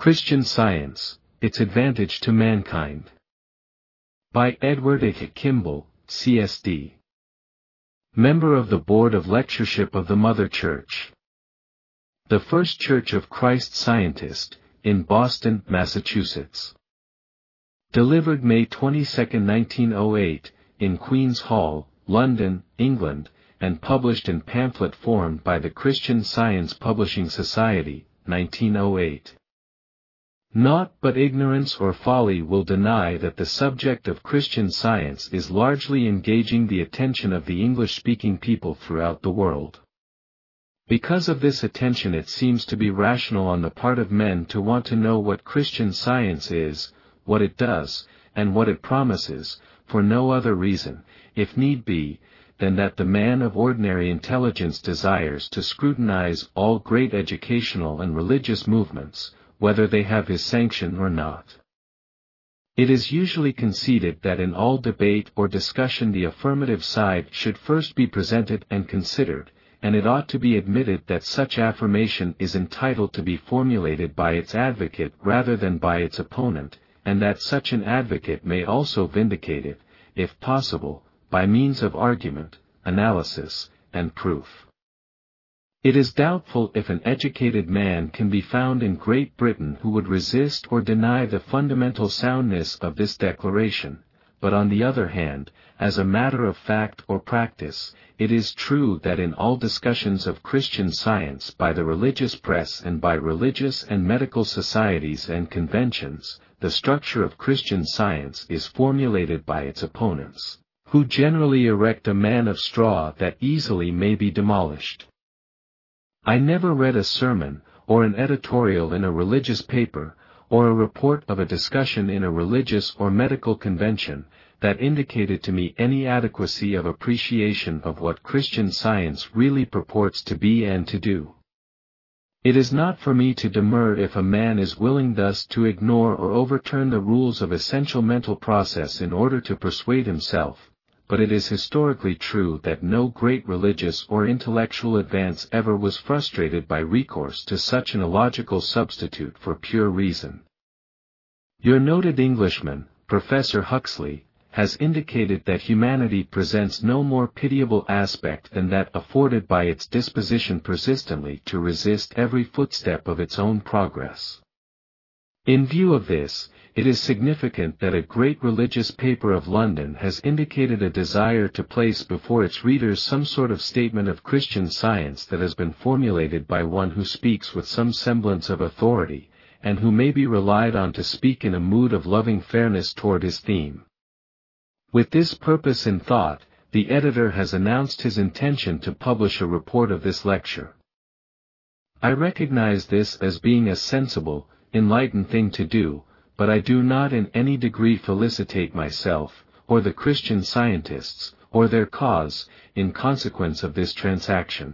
Christian Science, Its Advantage to Mankind. By Edward A. Kimball, CSD. Member of the Board of Lectureship of the Mother Church. The First Church of Christ Scientist, in Boston, Massachusetts. Delivered May 22, 1908, in Queen's Hall, London, England, and published in pamphlet form by the Christian Science Publishing Society, 1908. Naught but ignorance or folly will deny that the subject of Christian Science is largely engaging the attention of the English-speaking people throughout the world. Because of this attention, it seems to be rational on the part of men to want to know what Christian Science is, what it does, and what it promises, for no other reason, if need be, than that the man of ordinary intelligence desires to scrutinize all great educational and religious movements, whether they have his sanction or not. It is usually conceded that in all debate or discussion the affirmative side should first be presented and considered, and it ought to be admitted that such affirmation is entitled to be formulated by its advocate rather than by its opponent, and that such an advocate may also vindicate it, if possible, by means of argument, analysis, and proof. It is doubtful if an educated man can be found in Great Britain who would resist or deny the fundamental soundness of this declaration, but on the other hand, as a matter of fact or practice, it is true that in all discussions of Christian Science by the religious press and by religious and medical societies and conventions, the structure of Christian Science is formulated by its opponents, who generally erect a man of straw that easily may be demolished. I never read a sermon, or an editorial in a religious paper, or a report of a discussion in a religious or medical convention, that indicated to me any adequacy of appreciation of what Christian Science really purports to be and to do. It is not for me to demur if a man is willing thus to ignore or overturn the rules of essential mental process in order to persuade himself, but it is historically true that no great religious or intellectual advance ever was frustrated by recourse to such an illogical substitute for pure reason. Your noted Englishman, Professor Huxley, has indicated that humanity presents no more pitiable aspect than that afforded by its disposition persistently to resist every footstep of its own progress. In view of this, it is significant that a great religious paper of London has indicated a desire to place before its readers some sort of statement of Christian Science that has been formulated by one who speaks with some semblance of authority, and who may be relied on to speak in a mood of loving fairness toward his theme. With this purpose in thought, the editor has announced his intention to publish a report of this lecture. I recognize this as being a sensible, enlightened thing to do, but I do not in any degree felicitate myself, or the Christian Scientists, or their cause, in consequence of this transaction.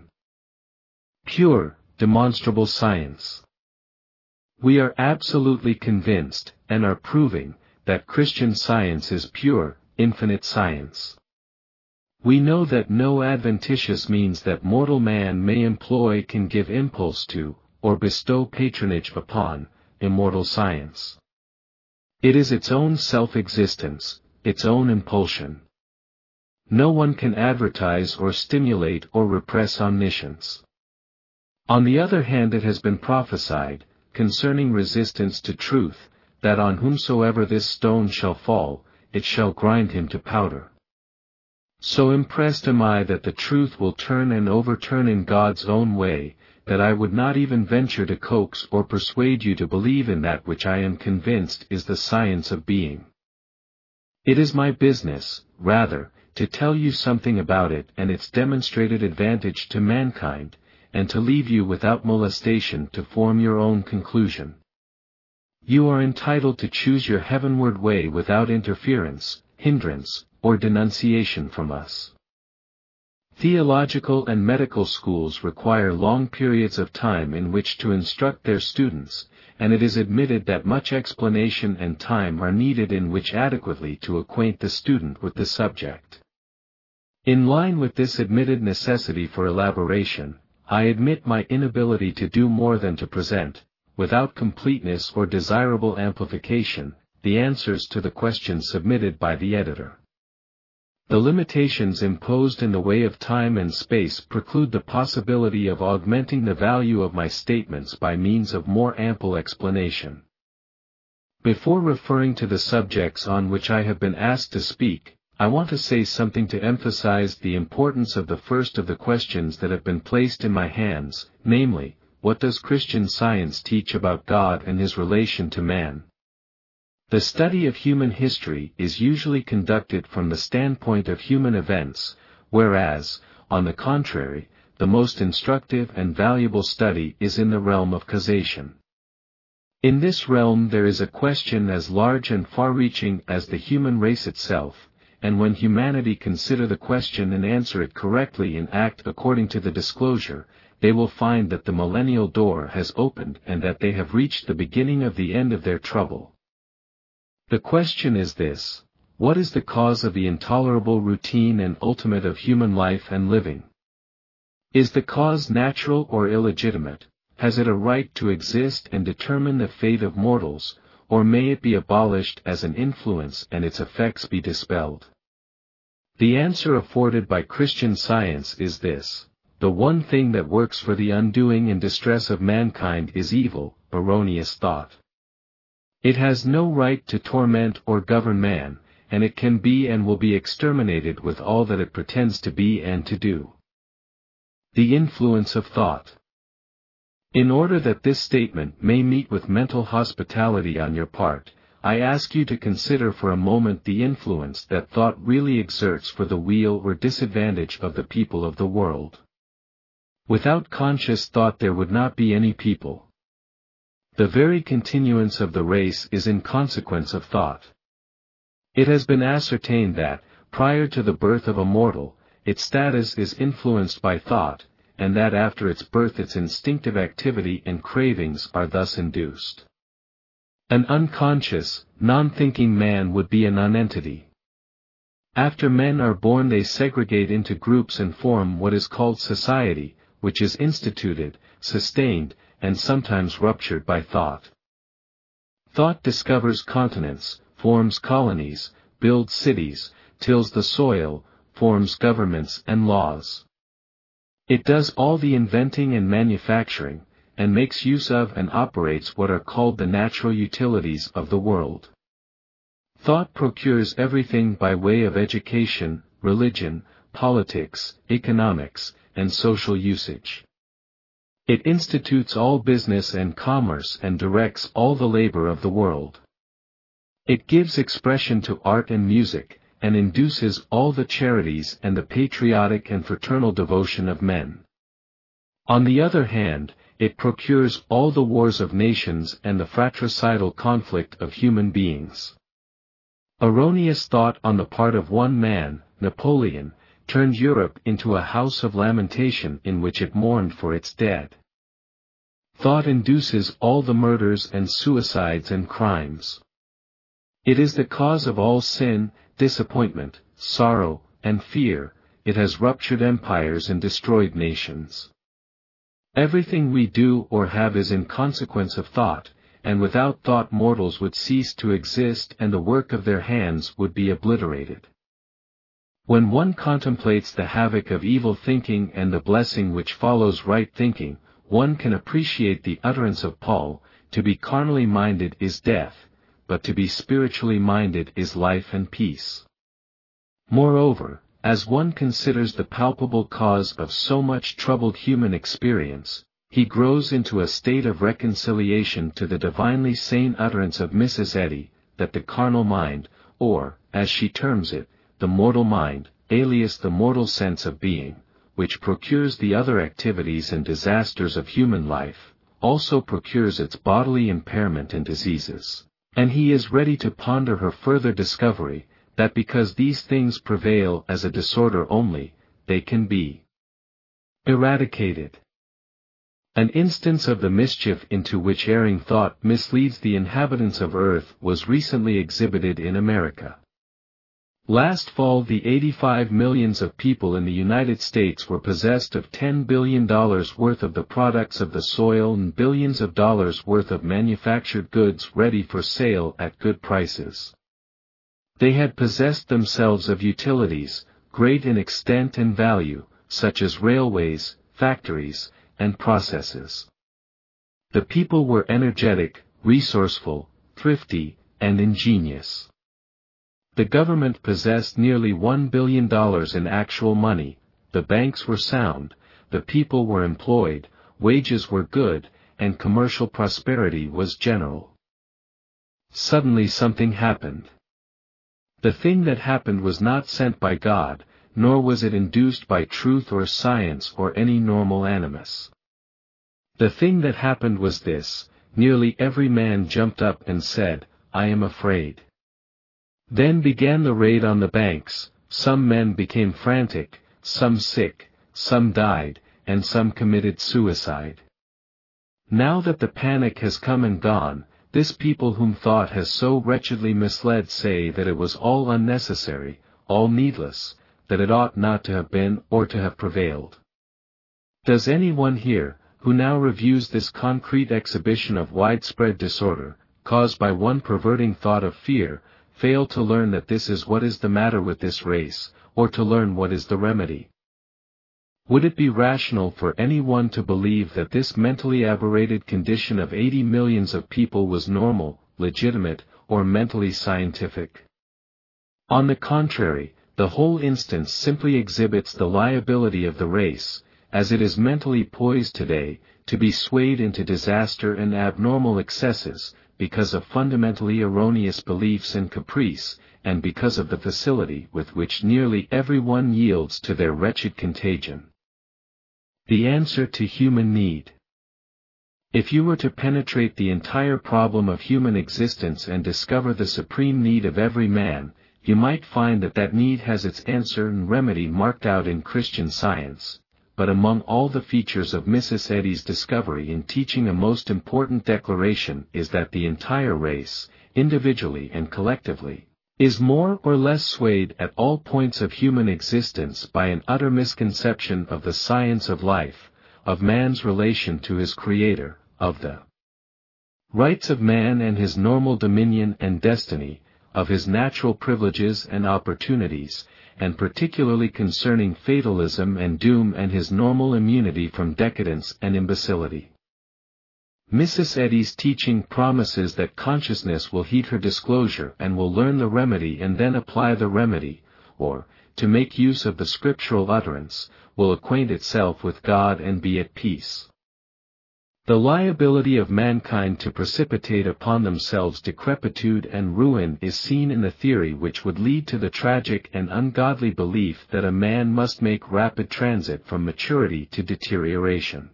Pure, demonstrable science. We are absolutely convinced, and are proving, that Christian Science is pure, infinite science. We know that no adventitious means that mortal man may employ can give impulse to, or bestow patronage upon, immortal science. It is its own self-existence, its own impulsion. No one can advertise or stimulate or repress omniscience. On the other hand, it has been prophesied, concerning resistance to truth, that on whomsoever this stone shall fall, it shall grind him to powder. So impressed am I that the truth will turn and overturn in God's own way, that I would not even venture to coax or persuade you to believe in that which I am convinced is the science of being. It is my business, rather, to tell you something about it and its demonstrated advantage to mankind, and to leave you without molestation to form your own conclusion. You are entitled to choose your heavenward way without interference, hindrance, or denunciation from us. Theological and medical schools require long periods of time in which to instruct their students, and it is admitted that much explanation and time are needed in which adequately to acquaint the student with the subject. In line with this admitted necessity for elaboration, I admit my inability to do more than to present, without completeness or desirable amplification, the answers to the questions submitted by the editor. The limitations imposed in the way of time and space preclude the possibility of augmenting the value of my statements by means of more ample explanation. Before referring to the subjects on which I have been asked to speak, I want to say something to emphasize the importance of the first of the questions that have been placed in my hands, namely, what does Christian Science teach about God and his relation to man? The study of human history is usually conducted from the standpoint of human events, whereas, on the contrary, the most instructive and valuable study is in the realm of causation. In this realm there is a question as large and far-reaching as the human race itself, and when humanity consider the question and answer it correctly and act according to the disclosure, they will find that the millennial door has opened and that they have reached the beginning of the end of their trouble. The question is this: what is the cause of the intolerable routine and ultimate of human life and living? Is the cause natural or illegitimate? Has it a right to exist and determine the fate of mortals, or may it be abolished as an influence and its effects be dispelled? The answer afforded by Christian Science is this: the one thing that works for the undoing and distress of mankind is evil, erroneous thought. It has no right to torment or govern man, and it can be and will be exterminated with all that it pretends to be and to do. The influence of thought. In order that this statement may meet with mental hospitality on your part, I ask you to consider for a moment the influence that thought really exerts for the weal or disadvantage of the people of the world. Without conscious thought there would not be any people. The very continuance of the race is in consequence of thought. It has been ascertained that, prior to the birth of a mortal, its status is influenced by thought, and that after its birth its instinctive activity and cravings are thus induced. An unconscious, non-thinking man would be a nonentity. After men are born they segregate into groups and form what is called society, which is instituted, sustained, and sometimes ruptured by thought. Thought discovers continents, forms colonies, builds cities, tills the soil, forms governments and laws. It does all the inventing and manufacturing, and makes use of and operates what are called the natural utilities of the world. Thought procures everything by way of education, religion, politics, economics, and social usage. It institutes all business and commerce and directs all the labor of the world. It gives expression to art and music, and induces all the charities and the patriotic and fraternal devotion of men. On the other hand, it procures all the wars of nations and the fratricidal conflict of human beings. Erroneous thought on the part of one man, Napoleon, turned Europe into a house of lamentation in which it mourned for its dead. Thought induces all the murders and suicides and crimes. It is the cause of all sin, disappointment, sorrow, and fear. It has ruptured empires and destroyed nations. Everything we do or have is in consequence of thought, and without thought mortals would cease to exist and the work of their hands would be obliterated. When one contemplates the havoc of evil thinking and the blessing which follows right thinking, one can appreciate the utterance of Paul: to be carnally minded is death, but to be spiritually minded is life and peace. Moreover, as one considers the palpable cause of so much troubled human experience, he grows into a state of reconciliation to the divinely sane utterance of Mrs. Eddy, that the carnal mind, or, as she terms it, the mortal mind, alias the mortal sense of being, which procures the other activities and disasters of human life, also procures its bodily impairment and diseases. And he is ready to ponder her further discovery, that because these things prevail as a disorder only, they can be eradicated. An instance of the mischief into which erring thought misleads the inhabitants of earth was recently exhibited in America. Last fall the 85 millions of people in the United States were possessed of $10 billion worth of the products of the soil and billions of dollars worth of manufactured goods ready for sale at good prices. They had possessed themselves of utilities, great in extent and value, such as railways, factories, and processes. The people were energetic, resourceful, thrifty, and ingenious. The government possessed nearly $1 billion in actual money, the banks were sound, the people were employed, wages were good, and commercial prosperity was general. Suddenly something happened. The thing that happened was not sent by God, nor was it induced by truth or science or any normal animus. The thing that happened was this: nearly every man jumped up and said, "I am afraid." Then began the raid on the banks. Some men became frantic, some sick, some died, and some committed suicide. Now that the panic has come and gone, this people whom thought has so wretchedly misled say that it was all unnecessary, all needless, that it ought not to have been or to have prevailed. Does anyone here, who now reviews this concrete exhibition of widespread disorder, caused by one perverting thought of fear, fail to learn that this is what is the matter with this race, or to learn what is the remedy? Would it be rational for anyone to believe that this mentally aberrated condition of 80 millions of people was normal, legitimate, or mentally scientific? On the contrary, the whole instance simply exhibits the liability of the race, as it is mentally poised today, to be swayed into disaster and abnormal excesses, because of fundamentally erroneous beliefs and caprice, and because of the facility with which nearly everyone yields to their wretched contagion. The answer to human need. If you were to penetrate the entire problem of human existence and discover the supreme need of every man, you might find that that need has its answer and remedy marked out in Christian Science. But among all the features of Mrs. Eddy's discovery in teaching a most important declaration is that the entire race, individually and collectively, is more or less swayed at all points of human existence by an utter misconception of the science of life, of man's relation to his Creator, of the rights of man and his normal dominion and destiny, of his natural privileges and opportunities, and particularly concerning fatalism and doom and his normal immunity from decadence and imbecility. Mrs. Eddy's teaching promises that consciousness will heed her disclosure and will learn the remedy and then apply the remedy, or, to make use of the scriptural utterance, will acquaint itself with God and be at peace. The liability of mankind to precipitate upon themselves decrepitude and ruin is seen in the theory which would lead to the tragic and ungodly belief that a man must make rapid transit from maturity to deterioration.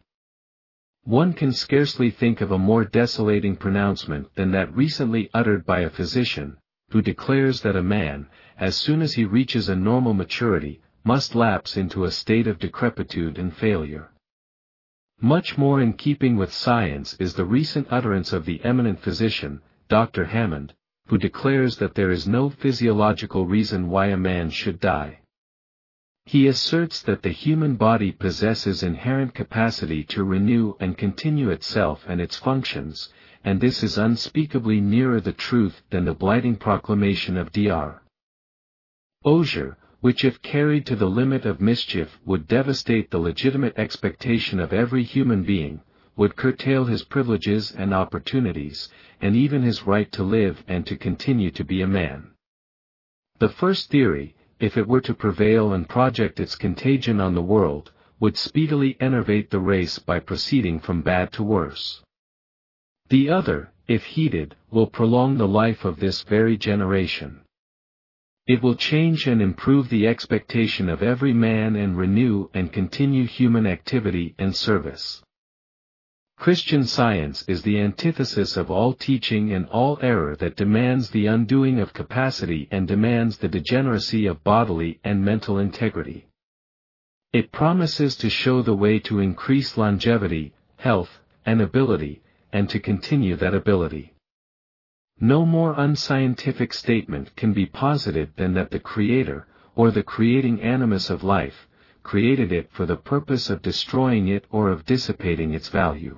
One can scarcely think of a more desolating pronouncement than that recently uttered by a physician, who declares that a man, as soon as he reaches a normal maturity, must lapse into a state of decrepitude and failure. Much more in keeping with science is the recent utterance of the eminent physician, Dr. Hammond, who declares that there is no physiological reason why a man should die. He asserts that the human body possesses inherent capacity to renew and continue itself and its functions, and this is unspeakably nearer the truth than the blighting proclamation of Dr. Osier, which if carried to the limit of mischief would devastate the legitimate expectation of every human being, would curtail his privileges and opportunities, and even his right to live and to continue to be a man. The first theory, if it were to prevail and project its contagion on the world, would speedily enervate the race by proceeding from bad to worse. The other, if heeded, will prolong the life of this very generation. It will change and improve the expectation of every man and renew and continue human activity and service. Christian Science is the antithesis of all teaching and all error that demands the undoing of capacity and demands the degeneracy of bodily and mental integrity. It promises to show the way to increase longevity, health, and ability, and to continue that ability. No more unscientific statement can be posited than that the Creator, or the creating animus of life, created it for the purpose of destroying it or of dissipating its value.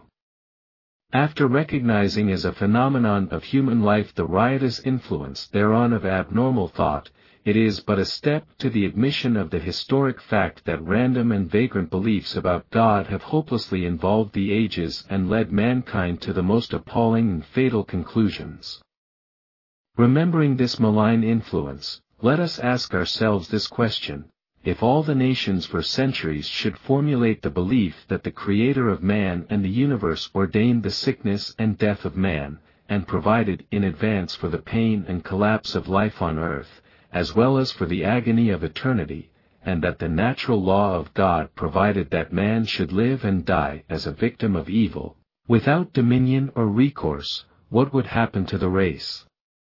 After recognizing as a phenomenon of human life the riotous influence thereon of abnormal thought, it is but a step to the admission of the historic fact that random and vagrant beliefs about God have hopelessly involved the ages and led mankind to the most appalling and fatal conclusions. Remembering this malign influence, let us ask ourselves this question: if all the nations for centuries should formulate the belief that the Creator of man and the universe ordained the sickness and death of man, and provided in advance for the pain and collapse of life on earth, as well as for the agony of eternity, and that the natural law of God provided that man should live and die as a victim of evil, without dominion or recourse, what would happen to the race?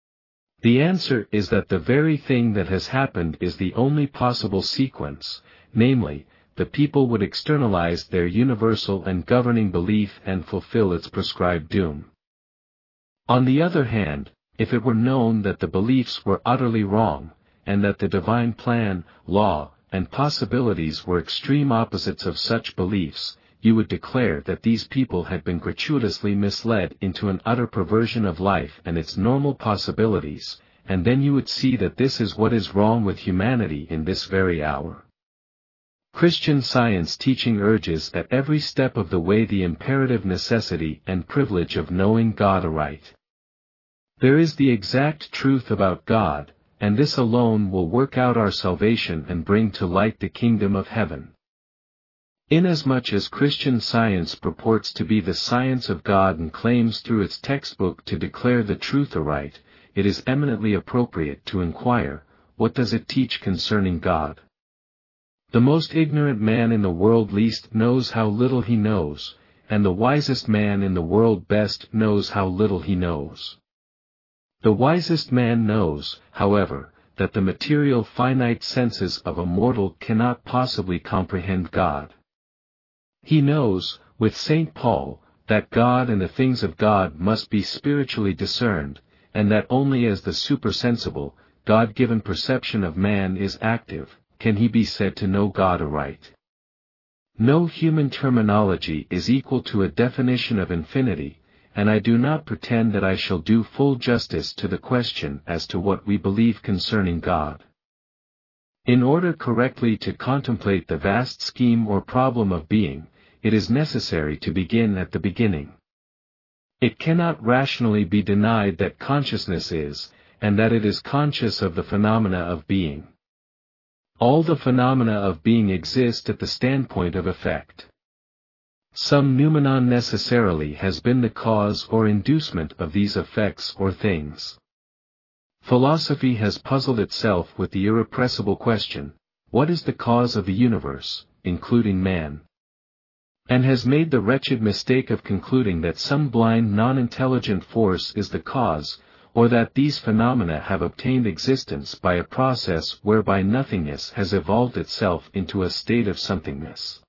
The answer is that the very thing that has happened is the only possible sequence, namely, the people would externalize their universal and governing belief and fulfill its prescribed doom. On the other hand, if it were known that the beliefs were utterly wrong, and that the divine plan, law, and possibilities were extreme opposites of such beliefs, you would declare that these people had been gratuitously misled into an utter perversion of life and its normal possibilities, and then you would see that this is what is wrong with humanity in this very hour. Christian Science teaching urges at every step of the way the imperative necessity and privilege of knowing God aright. There is the exact truth about God, and this alone will work out our salvation and bring to light the kingdom of heaven. Inasmuch as Christian Science purports to be the science of God and claims through its textbook to declare the truth aright, it is eminently appropriate to inquire, what does it teach concerning God? The most ignorant man in the world least knows how little he knows, and the wisest man in the world best knows how little he knows. The wisest man knows, however, that the material finite senses of a mortal cannot possibly comprehend God. He knows, with St. Paul, that God and the things of God must be spiritually discerned, and that only as the supersensible, God-given perception of man is active, can he be said to know God aright. No human terminology is equal to a definition of infinity, and I do not pretend that I shall do full justice to the question as to what we believe concerning God. In order correctly to contemplate the vast scheme or problem of being, it is necessary to begin at the beginning. It cannot rationally be denied that consciousness is, and that it is conscious of the phenomena of being. All the phenomena of being exist at the standpoint of effect. Some noumenon necessarily has been the cause or inducement of these effects or things. Philosophy has puzzled itself with the irrepressible question, what is the cause of the universe, including man? And has made the wretched mistake of concluding that some blind non-intelligent force is the cause, or that these phenomena have obtained existence by a process whereby nothingness has evolved itself into a state of somethingness.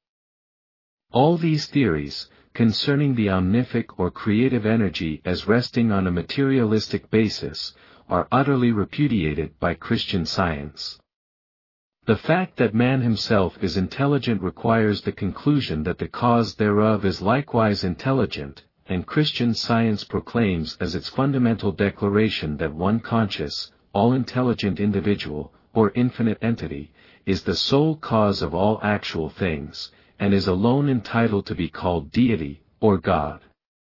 All these theories, concerning the omnific or creative energy as resting on a materialistic basis, are utterly repudiated by Christian Science. The fact that man himself is intelligent requires the conclusion that the cause thereof is likewise intelligent, and Christian Science proclaims as its fundamental declaration that one conscious, all-intelligent individual, or infinite entity, is the sole cause of all actual things, and is alone entitled to be called deity, or God.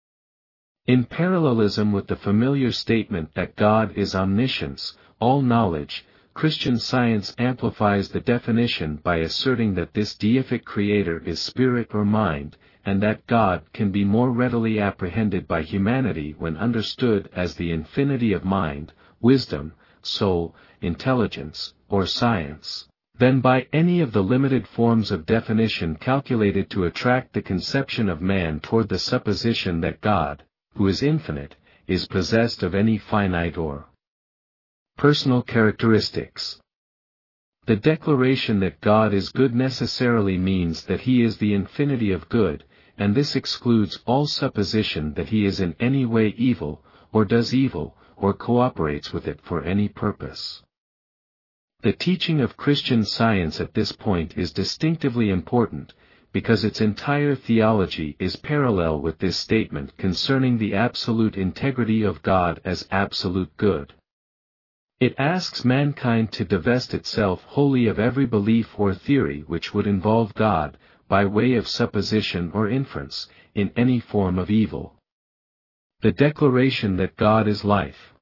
In parallelism with the familiar statement that God is omniscience, all knowledge, Christian Science amplifies the definition by asserting that this deific creator is spirit or mind, and that God can be more readily apprehended by humanity when understood as the infinity of mind, wisdom, soul, intelligence, or science, than by any of the limited forms of definition calculated to attract the conception of man toward the supposition that God, who is infinite, is possessed of any finite or personal characteristics. The declaration that God is good necessarily means that he is the infinity of good, and this excludes all supposition that he is in any way evil, or does evil, or cooperates with it for any purpose. The teaching of Christian Science at this point is distinctively important, because its entire theology is parallel with this statement concerning the absolute integrity of God as absolute good. It asks mankind to divest itself wholly of every belief or theory which would involve God, by way of supposition or inference, in any form of evil. The declaration that God is life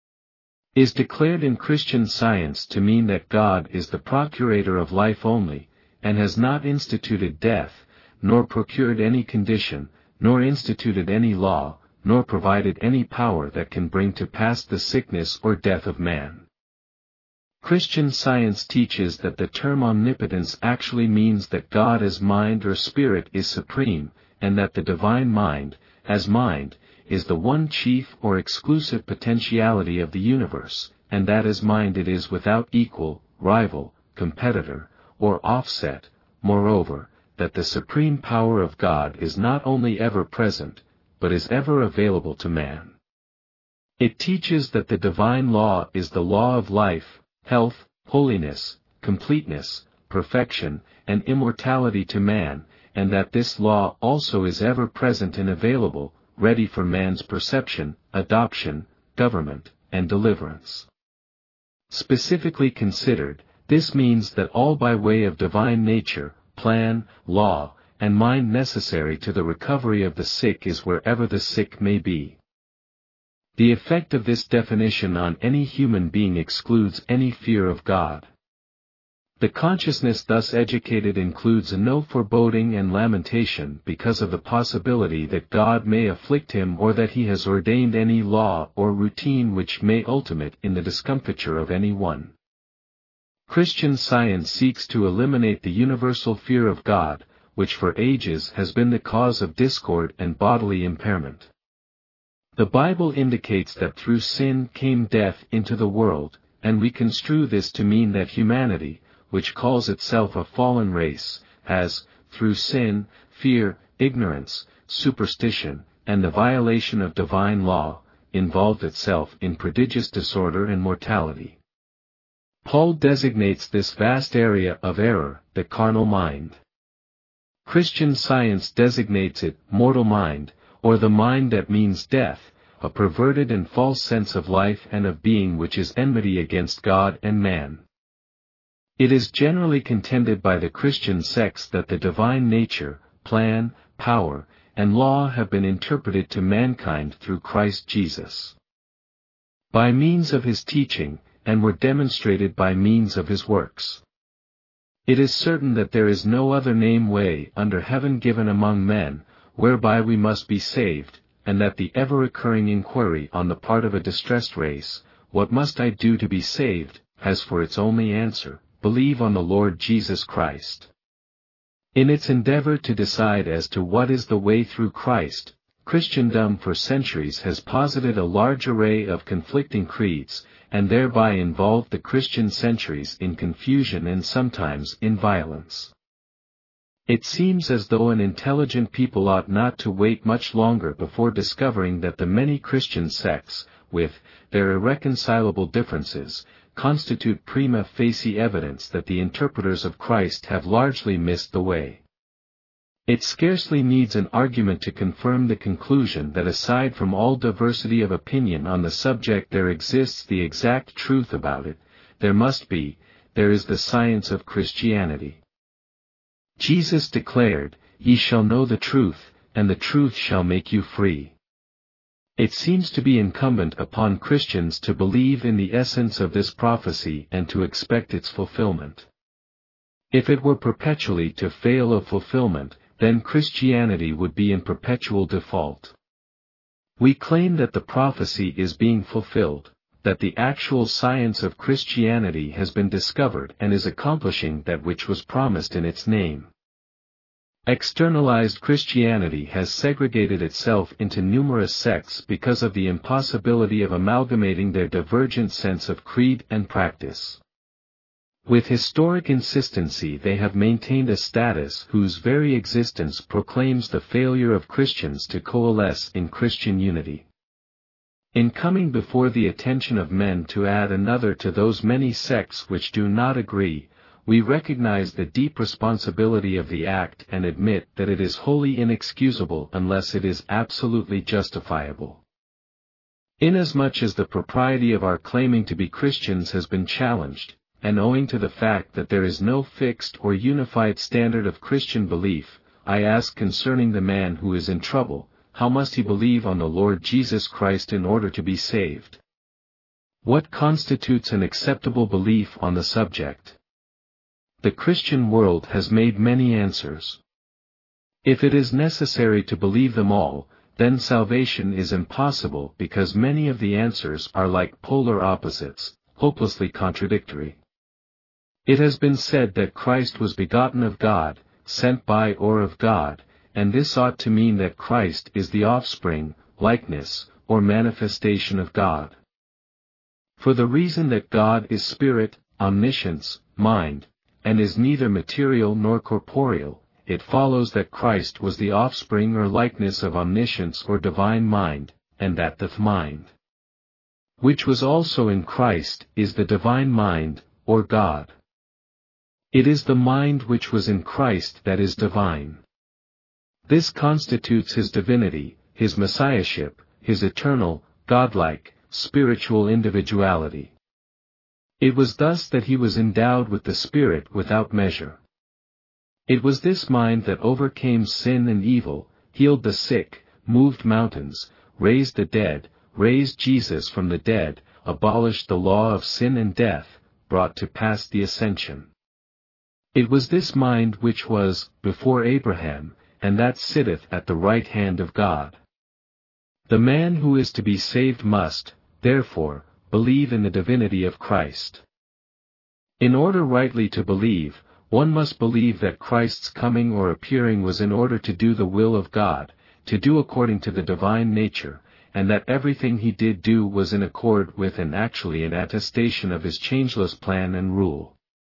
is declared in Christian Science to mean that God is the procurator of life only, and has not instituted death, nor procured any condition, nor instituted any law, nor provided any power that can bring to pass the sickness or death of man. Christian Science teaches that the term omnipotence actually means that God as mind or spirit is supreme, and that the divine mind, as mind, is the one chief or exclusive potentiality of the universe, and that as mind it is without equal, rival, competitor, or offset. Moreover, that the supreme power of God is not only ever present, but is ever available to man. It teaches that the divine law is the law of life, health, holiness, completeness, perfection, and immortality to man, and that this law also is ever present and available, ready for man's perception, adoption, government, and deliverance. Specifically considered, this means that all by way of divine nature, plan, law, and mind necessary to the recovery of the sick is wherever the sick may be. The effect of this definition on any human being excludes any fear of God. The consciousness thus educated includes no foreboding and lamentation because of the possibility that God may afflict him or that he has ordained any law or routine which may ultimate in the discomfiture of any one. Christian Science seeks to eliminate the universal fear of God, which for ages has been the cause of discord and bodily impairment. The Bible indicates that through sin came death into the world, and we construe this to mean that humanity, which calls itself a fallen race, has, through sin, fear, ignorance, superstition, and the violation of divine law, involved itself in prodigious disorder and mortality. Paul designates this vast area of error the carnal mind. Christian Science designates it mortal mind, or the mind that means death, a perverted and false sense of life and of being which is enmity against God and man. It is generally contended by the Christian sects that the divine nature, plan, power, and law have been interpreted to mankind through Christ Jesus, by means of his teaching, and were demonstrated by means of his works. It is certain that there is no other way under heaven given among men, whereby we must be saved, and that the ever-recurring inquiry on the part of a distressed race, "What must I do to be saved?" has for its only answer, "Believe on the Lord Jesus Christ." In its endeavor to decide as to what is the way through Christ, Christendom for centuries has posited a large array of conflicting creeds, and thereby involved the Christian centuries in confusion and sometimes in violence. It seems as though an intelligent people ought not to wait much longer before discovering that the many Christian sects, with their irreconcilable differences, constitute prima facie evidence that the interpreters of Christ have largely missed the way. It scarcely needs an argument to confirm the conclusion that aside from all diversity of opinion on the subject there exists the exact truth about it. There is the science of Christianity. Jesus declared, "Ye shall know the truth, and the truth shall make you free." It seems to be incumbent upon Christians to believe in the essence of this prophecy and to expect its fulfillment. If it were perpetually to fail of fulfillment, then Christianity would be in perpetual default. We claim that the prophecy is being fulfilled, that the actual science of Christianity has been discovered and is accomplishing that which was promised in its name. Externalized Christianity has segregated itself into numerous sects because of the impossibility of amalgamating their divergent sense of creed and practice. With historic insistency they have maintained a status whose very existence proclaims the failure of Christians to coalesce in Christian unity. In coming before the attention of men to add another to those many sects which do not agree, we recognize the deep responsibility of the act and admit that it is wholly inexcusable unless it is absolutely justifiable. Inasmuch as the propriety of our claiming to be Christians has been challenged, and owing to the fact that there is no fixed or unified standard of Christian belief, I ask concerning the man who is in trouble, how must he believe on the Lord Jesus Christ in order to be saved? What constitutes an acceptable belief on the subject? The Christian world has made many answers. If it is necessary to believe them all, then salvation is impossible because many of the answers are like polar opposites, hopelessly contradictory. It has been said that Christ was begotten of God, sent by or of God, and this ought to mean that Christ is the offspring, likeness, or manifestation of God. For the reason that God is spirit, omniscience, mind, and is neither material nor corporeal, it follows that Christ was the offspring or likeness of omniscience or divine mind, and that the mind, which was also in Christ, is the divine mind, or God. It is the mind which was in Christ that is divine. This constitutes his divinity, his messiahship, his eternal, godlike, spiritual individuality. It was thus that he was endowed with the Spirit without measure. It was this mind that overcame sin and evil, healed the sick, moved mountains, raised the dead, raised Jesus from the dead, abolished the law of sin and death, brought to pass the ascension. It was this mind which was before Abraham, and that sitteth at the right hand of God. The man who is to be saved must, therefore, believe in the divinity of Christ. In order rightly to believe, one must believe that Christ's coming or appearing was in order to do the will of God, to do according to the divine nature, and that everything he did do was in accord with and actually an attestation of his changeless plan and rule.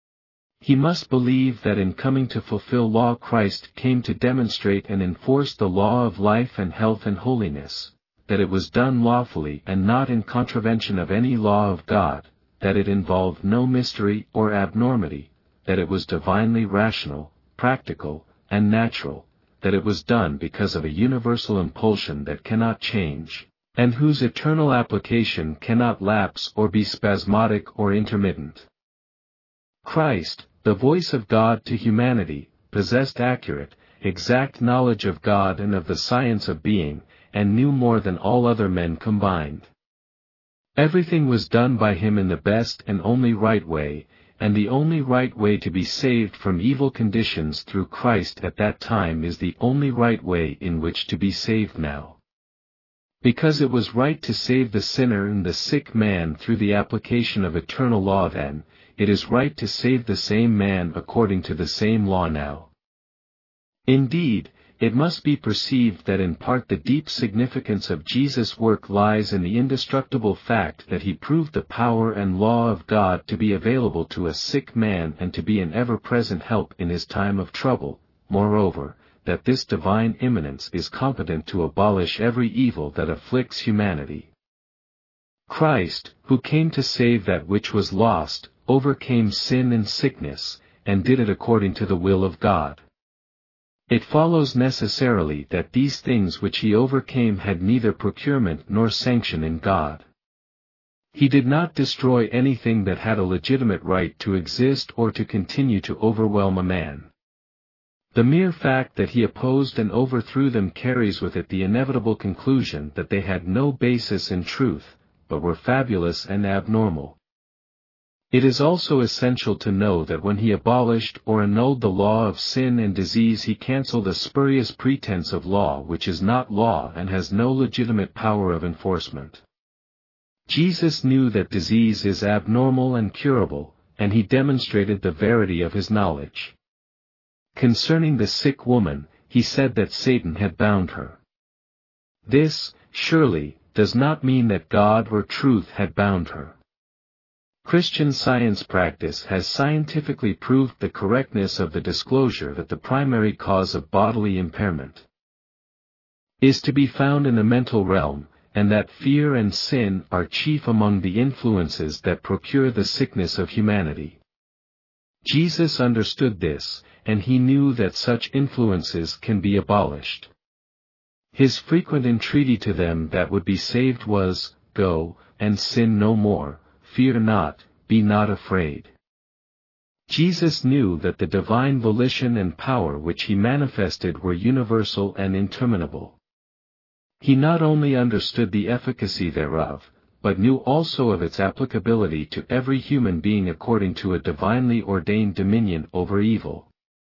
He must believe that in coming to fulfill law Christ came to demonstrate and enforce the law of life and health and holiness, that it was done lawfully and not in contravention of any law of God, that it involved no mystery or abnormity, that it was divinely rational, practical, and natural, that it was done because of a universal impulsion that cannot change, and whose eternal application cannot lapse or be spasmodic or intermittent. Christ, the voice of God to humanity, possessed accurate, exact knowledge of God and of the science of being, and knew more than all other men combined. Everything was done by him in the best and only right way, and the only right way to be saved from evil conditions through Christ at that time is the only right way in which to be saved now. Because it was right to save the sinner and the sick man through the application of eternal law then, it is right to save the same man according to the same law now. Indeed, it must be perceived that in part the deep significance of Jesus' work lies in the indestructible fact that he proved the power and law of God to be available to a sick man and to be an ever-present help in his time of trouble, moreover, that this divine immanence is competent to abolish every evil that afflicts humanity. Christ, who came to save that which was lost, overcame sin and sickness, and did it according to the will of God. It follows necessarily that these things which he overcame had neither procurement nor sanction in God. He did not destroy anything that had a legitimate right to exist or to continue to overwhelm a man. The mere fact that he opposed and overthrew them carries with it the inevitable conclusion that they had no basis in truth, but were fabulous and abnormal. It is also essential to know that when he abolished or annulled the law of sin and disease he cancelled a spurious pretense of law which is not law and has no legitimate power of enforcement. Jesus knew that disease is abnormal and curable, and he demonstrated the verity of his knowledge. Concerning the sick woman, he said that Satan had bound her. This, surely, does not mean that God or truth had bound her. Christian science practice has scientifically proved the correctness of the disclosure that the primary cause of bodily impairment is to be found in the mental realm, and that fear and sin are chief among the influences that procure the sickness of humanity. Jesus understood this, and he knew that such influences can be abolished. His frequent entreaty to them that would be saved was, "Go, and sin no more, fear not, be not afraid." Jesus knew that the divine volition and power which he manifested were universal and interminable. He not only understood the efficacy thereof, but knew also of its applicability to every human being according to a divinely ordained dominion over evil.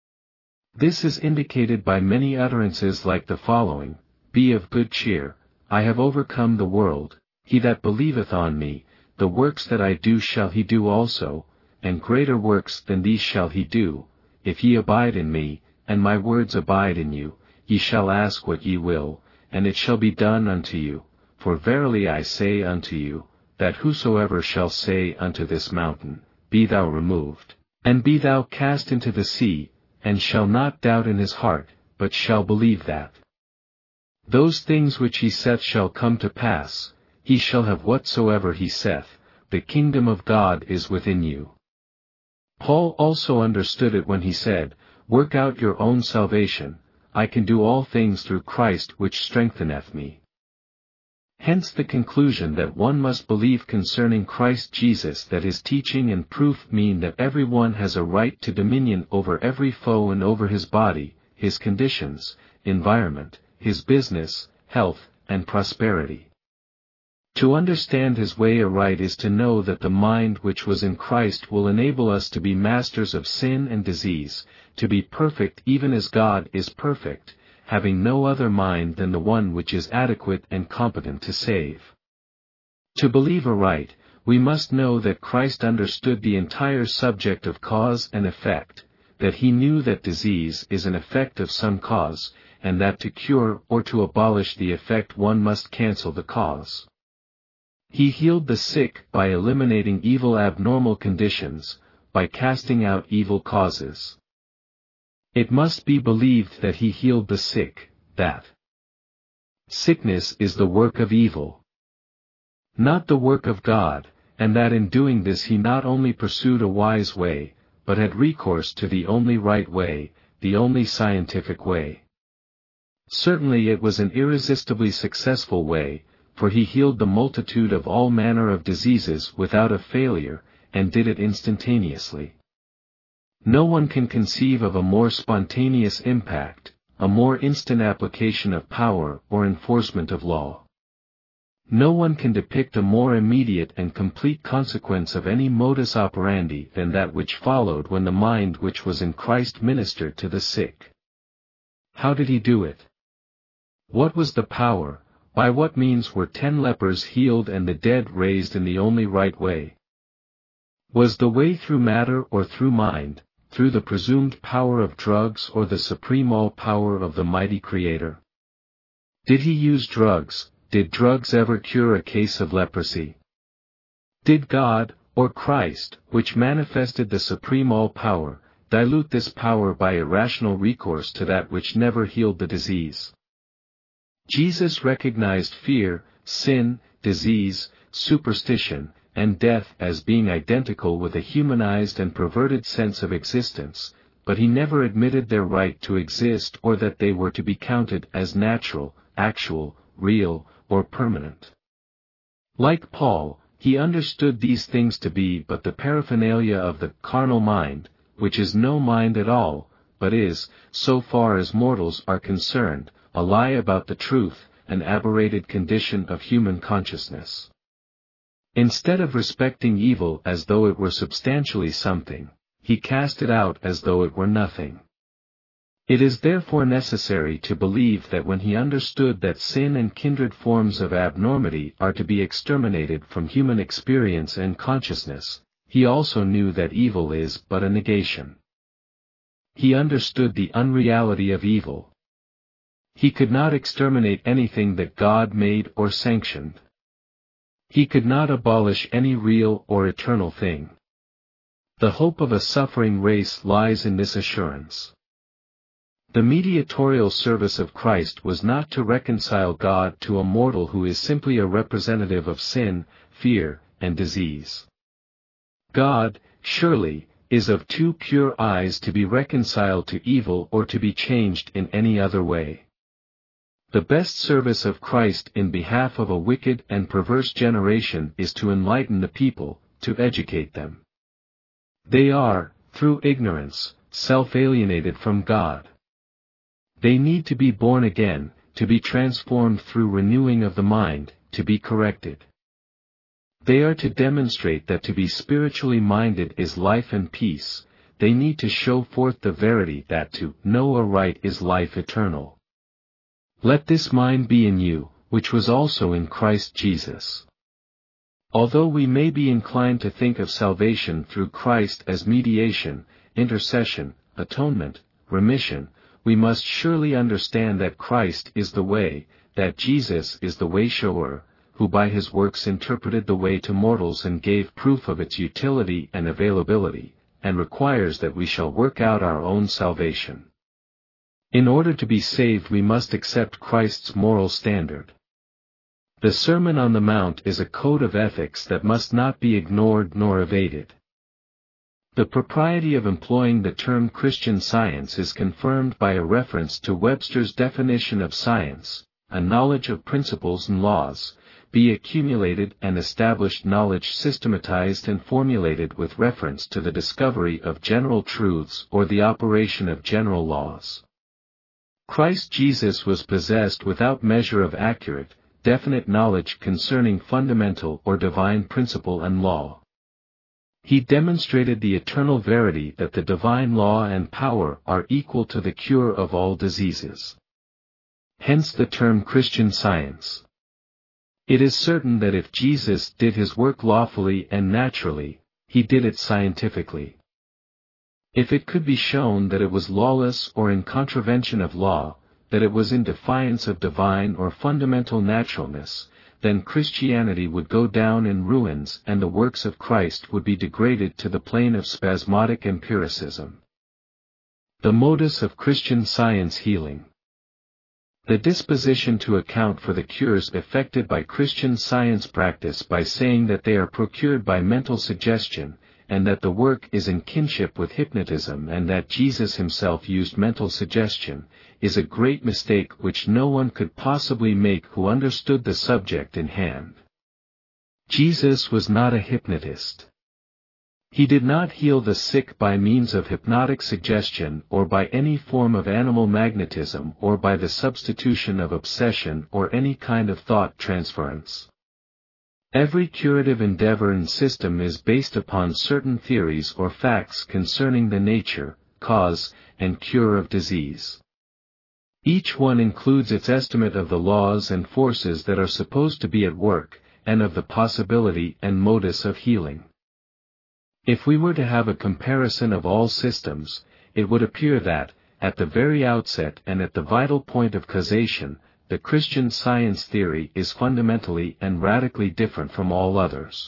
This is indicated by many utterances like the following: "Be of good cheer, I have overcome the world, he that believeth on me, the works that I do shall he do also, and greater works than these shall he do, if ye abide in me, and my words abide in you, ye shall ask what ye will, and it shall be done unto you, for verily I say unto you, that whosoever shall say unto this mountain, Be thou removed, and be thou cast into the sea, and shall not doubt in his heart, but shall believe that those things which he saith shall come to pass, he shall have whatsoever he saith, the kingdom of God is within you." Paul also understood it when he said, "Work out your own salvation, I can do all things through Christ which strengtheneth me." Hence the conclusion that one must believe concerning Christ Jesus, that his teaching and proof mean that every one has a right to dominion over every foe and over his body, his conditions, environment, his business, health, and prosperity. To understand his way aright is to know that the mind which was in Christ will enable us to be masters of sin and disease, to be perfect even as God is perfect, having no other mind than the one which is adequate and competent to save. To believe aright, we must know that Christ understood the entire subject of cause and effect, that he knew that disease is an effect of some cause, and that to cure or to abolish the effect one must cancel the cause. He healed the sick by eliminating evil abnormal conditions, by casting out evil causes. It must be believed that he healed the sick, that sickness is the work of evil, not the work of God, and that in doing this he not only pursued a wise way, but had recourse to the only right way, the only scientific way. Certainly it was an irresistibly successful way, for he healed the multitude of all manner of diseases without a failure, and did it instantaneously. No one can conceive of a more spontaneous impact, a more instant application of power or enforcement of law. No one can depict a more immediate and complete consequence of any modus operandi than that which followed when the mind which was in Christ ministered to the sick. How did he do it? What was the power? By what means were 10 lepers healed and the dead raised in the only right way? Was the way through matter or through mind, through the presumed power of drugs or the supreme all-power of the mighty Creator? Did he use drugs? Did drugs ever cure a case of leprosy? Did God, or Christ, which manifested the supreme all-power, dilute this power by irrational recourse to that which never healed the disease? Jesus recognized fear, sin, disease, superstition, and death as being identical with a humanized and perverted sense of existence, but he never admitted their right to exist or that they were to be counted as natural, actual, real, or permanent. Like Paul, he understood these things to be but the paraphernalia of the carnal mind, which is no mind at all, but is, so far as mortals are concerned, a lie about the truth, an aberrated condition of human consciousness. Instead of respecting evil as though it were substantially something, he cast it out as though it were nothing. It is therefore necessary to believe that when he understood that sin and kindred forms of abnormity are to be exterminated from human experience and consciousness, he also knew that evil is but a negation. He understood the unreality of evil. He could not exterminate anything that God made or sanctioned. He could not abolish any real or eternal thing. The hope of a suffering race lies in this assurance. The mediatorial service of Christ was not to reconcile God to a mortal who is simply a representative of sin, fear, and disease. God, surely, is of too pure eyes to be reconciled to evil or to be changed in any other way. The best service of Christ in behalf of a wicked and perverse generation is to enlighten the people, to educate them. They are, through ignorance, self-alienated from God. They need to be born again, to be transformed through renewing of the mind, to be corrected. They are to demonstrate that to be spiritually minded is life and peace. They need to show forth the verity that to know aright is life eternal. Let this mind be in you, which was also in Christ Jesus. Although we may be inclined to think of salvation through Christ as mediation, intercession, atonement, remission, we must surely understand that Christ is the way, that Jesus is the way-shower, who by his works interpreted the way to mortals and gave proof of its utility and availability, and requires that we shall work out our own salvation. In order to be saved we must accept Christ's moral standard. The Sermon on the Mount is a code of ethics that must not be ignored nor evaded. The propriety of employing the term Christian Science is confirmed by a reference to Webster's definition of science, a knowledge of principles and laws, be accumulated and established knowledge systematized and formulated with reference to the discovery of general truths or the operation of general laws. Christ Jesus was possessed without measure of accurate, definite knowledge concerning fundamental or divine principle and law. He demonstrated the eternal verity that the divine law and power are equal to the cure of all diseases. Hence the term Christian Science. It is certain that if Jesus did his work lawfully and naturally, he did it scientifically. If it could be shown that it was lawless or in contravention of law, that it was in defiance of divine or fundamental naturalness, then Christianity would go down in ruins and the works of Christ would be degraded to the plane of spasmodic empiricism. The modus of Christian Science healing. The disposition to account for the cures effected by Christian Science practice by saying that they are procured by mental suggestion, and that the work is in kinship with hypnotism and that Jesus himself used mental suggestion, is a great mistake which no one could possibly make who understood the subject in hand. Jesus was not a hypnotist. He did not heal the sick by means of hypnotic suggestion or by any form of animal magnetism or by the substitution of obsession or any kind of thought transference. Every curative endeavor and system is based upon certain theories or facts concerning the nature, cause, and cure of disease. Each one includes its estimate of the laws and forces that are supposed to be at work, and of the possibility and modus of healing. If we were to have a comparison of all systems, it would appear that, at the very outset and at the vital point of causation, the Christian Science theory is fundamentally and radically different from all others.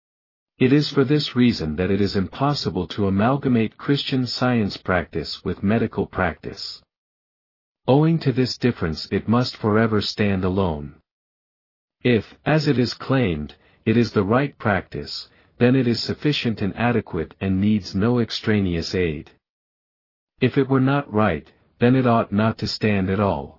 It is for this reason that it is impossible to amalgamate Christian Science practice with medical practice. Owing to this difference it must forever stand alone. If, as it is claimed, it is the right practice, then it is sufficient and adequate and needs no extraneous aid. If it were not right, then it ought not to stand at all.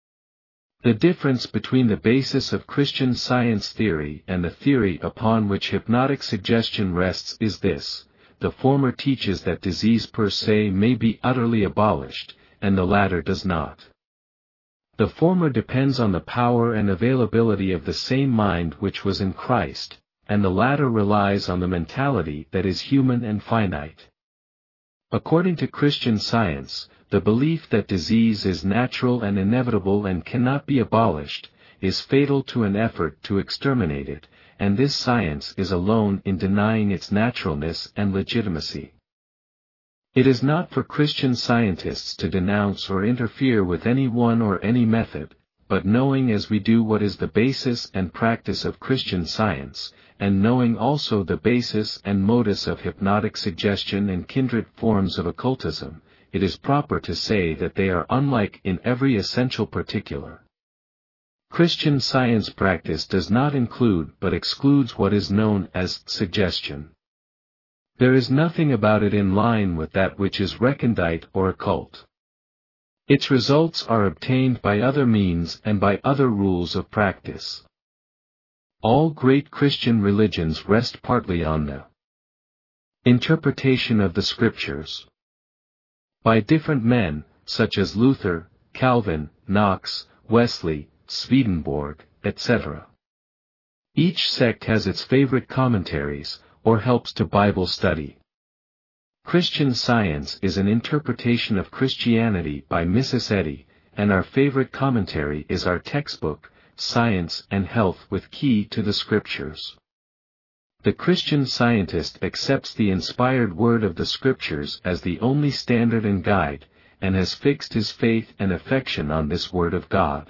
The difference between the basis of Christian Science theory and the theory upon which hypnotic suggestion rests is this: the former teaches that disease per se may be utterly abolished, and the latter does not. The former depends on the power and availability of the same mind which was in Christ, and the latter relies on the mentality that is human and finite. According to Christian Science, the belief that disease is natural and inevitable and cannot be abolished, is fatal to an effort to exterminate it, and this science is alone in denying its naturalness and legitimacy. It is not for Christian scientists to denounce or interfere with any one or any method, but knowing as we do what is the basis and practice of Christian Science, and knowing also the basis and modus of hypnotic suggestion and kindred forms of occultism, it is proper to say that they are unlike in every essential particular. Christian Science practice does not include but excludes what is known as suggestion. There is nothing about it in line with that which is recondite or occult. Its results are obtained by other means and by other rules of practice. All great Christian religions rest partly on the interpretation of the Scriptures by different men, such as Luther, Calvin, Knox, Wesley, Swedenborg, etc. Each sect has its favorite commentaries, or helps to Bible study. Christian Science is an interpretation of Christianity by Mrs. Eddy, and our favorite commentary is our textbook, Science and Health with Key to the Scriptures. The Christian Scientist accepts the inspired word of the Scriptures as the only standard and guide, and has fixed his faith and affection on this Word of God.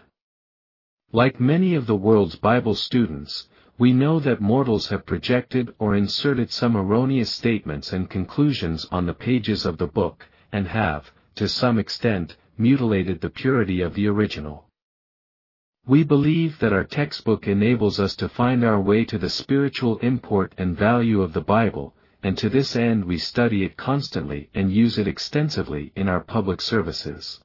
Like many of the world's Bible students, we know that mortals have projected or inserted some erroneous statements and conclusions on the pages of the book, and have, to some extent, mutilated the purity of the original. We believe that our textbook enables us to find our way to the spiritual import and value of the Bible, and to this end we study it constantly and use it extensively in our public services.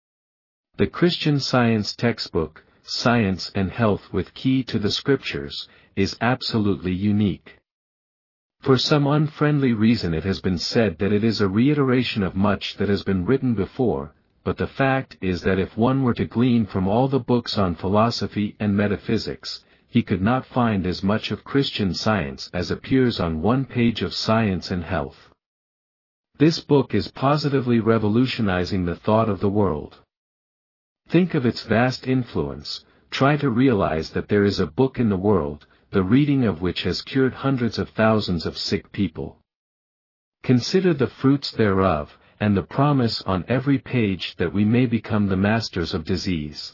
The Christian Science textbook, Science and Health with Key to the Scriptures, is absolutely unique. For some unfriendly reason it has been said that it is a reiteration of much that has been written before, but the fact is that if one were to glean from all the books on philosophy and metaphysics, he could not find as much of Christian Science as appears on one page of Science and Health. This book is positively revolutionizing the thought of the world. Think of its vast influence. Try to realize that there is a book in the world, the reading of which has cured hundreds of thousands of sick people. Consider the fruits thereof, and the promise on every page that we may become the masters of disease.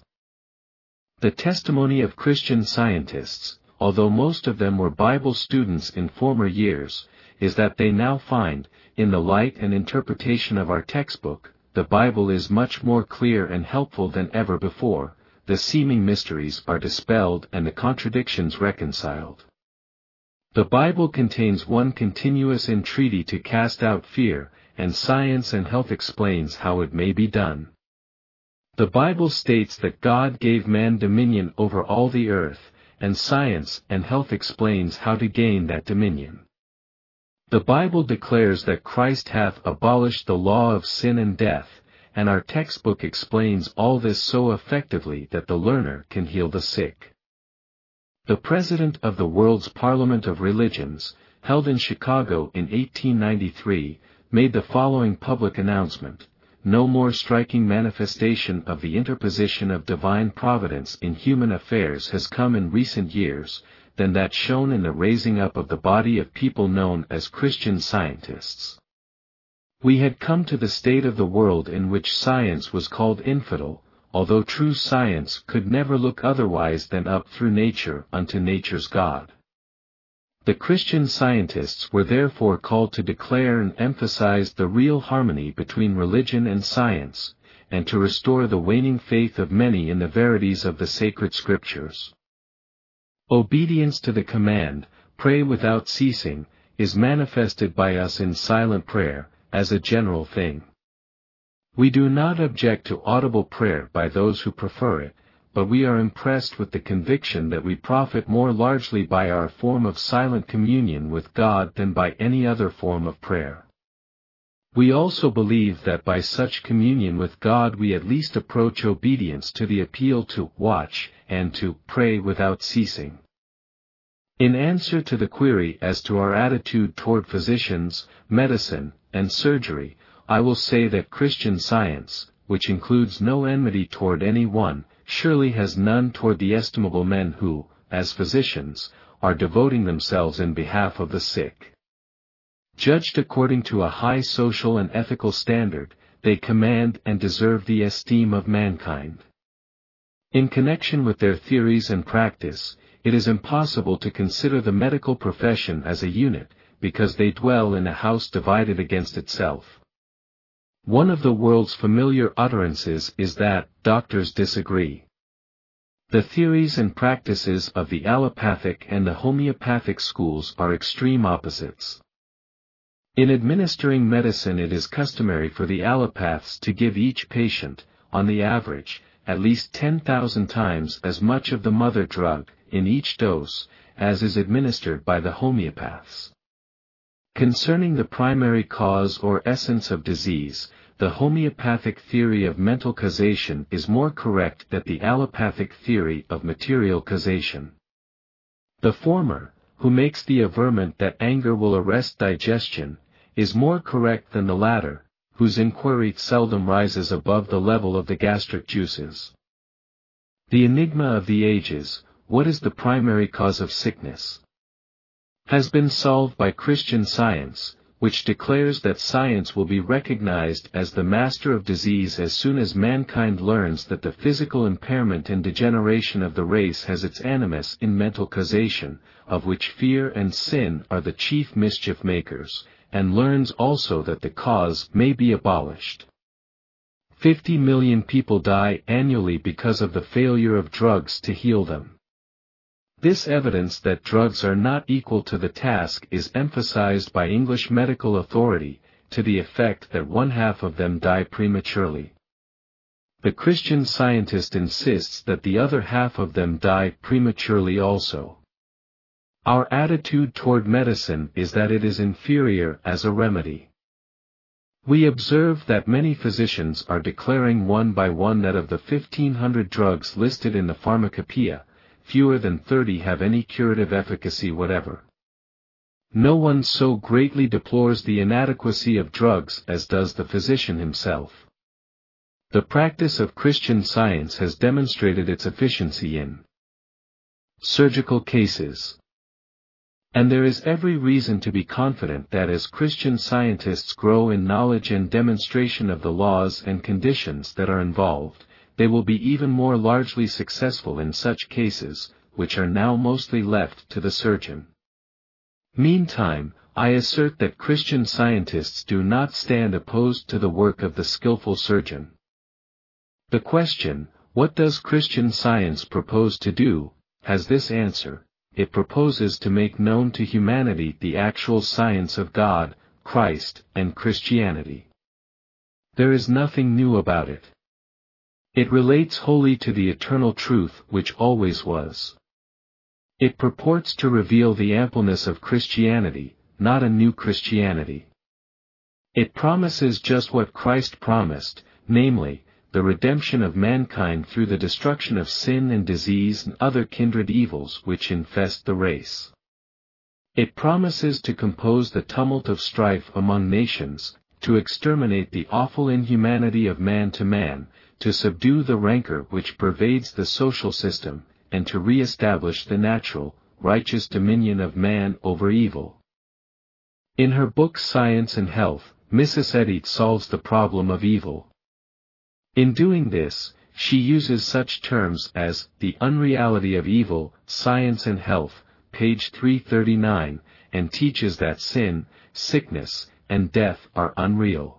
The testimony of Christian Scientists, although most of them were Bible students in former years, is that they now find, in the light and interpretation of our textbook, the Bible is much more clear and helpful than ever before. The seeming mysteries are dispelled and the contradictions reconciled. The Bible contains one continuous entreaty to cast out fear, and Science and Health explains how it may be done. The Bible states that God gave man dominion over all the earth, and Science and Health explains how to gain that dominion. The Bible declares that Christ hath abolished the law of sin and death, and our textbook explains all this so effectively that the learner can heal the sick. The President of the World's Parliament of Religions, held in Chicago in 1893, made the following public announcement: no more striking manifestation of the interposition of divine providence in human affairs has come in recent years, than that shown in the raising up of the body of people known as Christian Scientists. We had come to the state of the world in which science was called infidel, although true science could never look otherwise than up through nature unto nature's God. The Christian Scientists were therefore called to declare and emphasize the real harmony between religion and science, and to restore the waning faith of many in the verities of the sacred Scriptures. Obedience to the command, pray without ceasing, is manifested by us in silent prayer, as a general thing. We do not object to audible prayer by those who prefer it, but we are impressed with the conviction that we profit more largely by our form of silent communion with God than by any other form of prayer. We also believe that by such communion with God we at least approach obedience to the appeal to watch and to pray without ceasing. In answer to the query as to our attitude toward physicians, medicine, and surgery, I will say that Christian Science, which includes no enmity toward any one, surely has none toward the estimable men who, as physicians, are devoting themselves in behalf of the sick. Judged according to a high social and ethical standard, they command and deserve the esteem of mankind. In connection with their theories and practice, it is impossible to consider the medical profession as a unit, because they dwell in a house divided against itself. One of the world's familiar utterances is that doctors disagree. The theories and practices of the allopathic and the homeopathic schools are extreme opposites. In administering medicine, it is customary for the allopaths to give each patient, on the average, at least 10,000 times as much of the mother drug, in each dose, as is administered by the homeopaths. Concerning the primary cause or essence of disease, the homeopathic theory of mental causation is more correct than the allopathic theory of material causation. The former, who makes the averment that anger will arrest digestion, is more correct than the latter, whose inquiry seldom rises above the level of the gastric juices. The enigma of the ages, what is the primary cause of sickness, has been solved by Christian Science, which declares that science will be recognized as the master of disease as soon as mankind learns that the physical impairment and degeneration of the race has its animus in mental causation, of which fear and sin are the chief mischief makers, and learns also that the cause may be abolished. 50 million people die annually because of the failure of drugs to heal them. This evidence that drugs are not equal to the task is emphasized by English medical authority, to the effect that 1/2 of them die prematurely. The Christian Scientist insists that the other 1/2 of them die prematurely also. Our attitude toward medicine is that it is inferior as a remedy. We observe that many physicians are declaring one by one that of the 1,500 drugs listed in the Pharmacopoeia, fewer than 30 have any curative efficacy whatever. No one so greatly deplores the inadequacy of drugs as does the physician himself. The practice of Christian Science has demonstrated its efficiency in surgical cases. And there is every reason to be confident that as Christian Scientists grow in knowledge and demonstration of the laws and conditions that are involved, they will be even more largely successful in such cases, which are now mostly left to the surgeon. Meantime, I assert that Christian Scientists do not stand opposed to the work of the skillful surgeon. The question, what does Christian Science propose to do, has this answer: it proposes to make known to humanity the actual science of God, Christ, and Christianity. There is nothing new about it. It relates wholly to the eternal truth which always was. It purports to reveal the ampleness of Christianity, not a new Christianity. It promises just what Christ promised, namely, the redemption of mankind through the destruction of sin and disease and other kindred evils which infest the race. It promises to compose the tumult of strife among nations, to exterminate the awful inhumanity of man to man, to subdue the rancor which pervades the social system, and to re-establish the natural, righteous dominion of man over evil. In her book Science and Health, Mrs. Eddy solves the problem of evil. In doing this, she uses such terms as the unreality of evil, Science and Health, page 339, and teaches that sin, sickness, and death are unreal.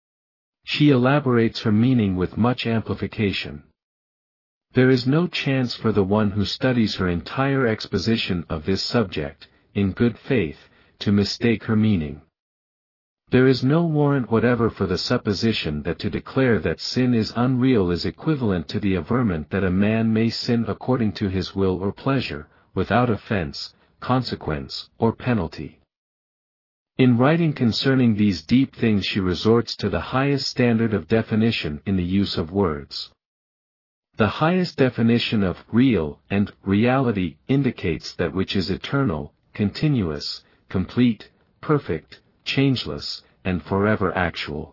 She elaborates her meaning with much amplification. There is no chance for the one who studies her entire exposition of this subject, in good faith, to mistake her meaning. There is no warrant whatever for the supposition that to declare that sin is unreal is equivalent to the averment that a man may sin according to his will or pleasure, without offense, consequence, or penalty. In writing concerning these deep things she resorts to the highest standard of definition in the use of words. The highest definition of real and reality indicates that which is eternal, continuous, complete, perfect, changeless, and forever actual.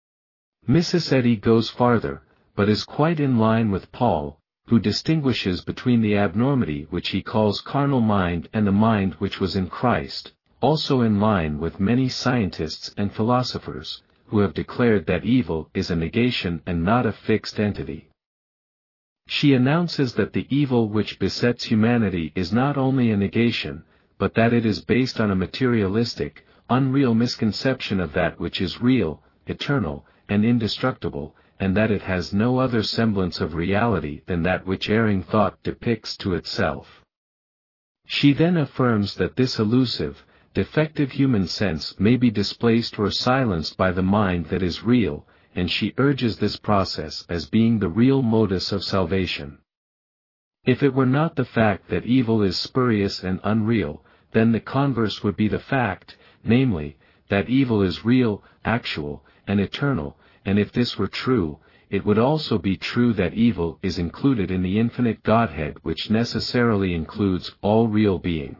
Mrs. Eddy goes farther, but is quite in line with Paul, who distinguishes between the abnormity which he calls carnal mind and the mind which was in Christ, also in line with many scientists and philosophers, who have declared that evil is a negation and not a fixed entity. She announces that the evil which besets humanity is not only a negation, but that it is based on a materialistic, unreal misconception of that which is real, eternal, and indestructible, and that it has no other semblance of reality than that which erring thought depicts to itself. She then affirms that this elusive, defective human sense may be displaced or silenced by the mind that is real, and she urges this process as being the real modus of salvation. If it were not the fact that evil is spurious and unreal, then the converse would be the fact, namely, that evil is real, actual, and eternal, and if this were true, it would also be true that evil is included in the infinite Godhead, which necessarily includes all real being.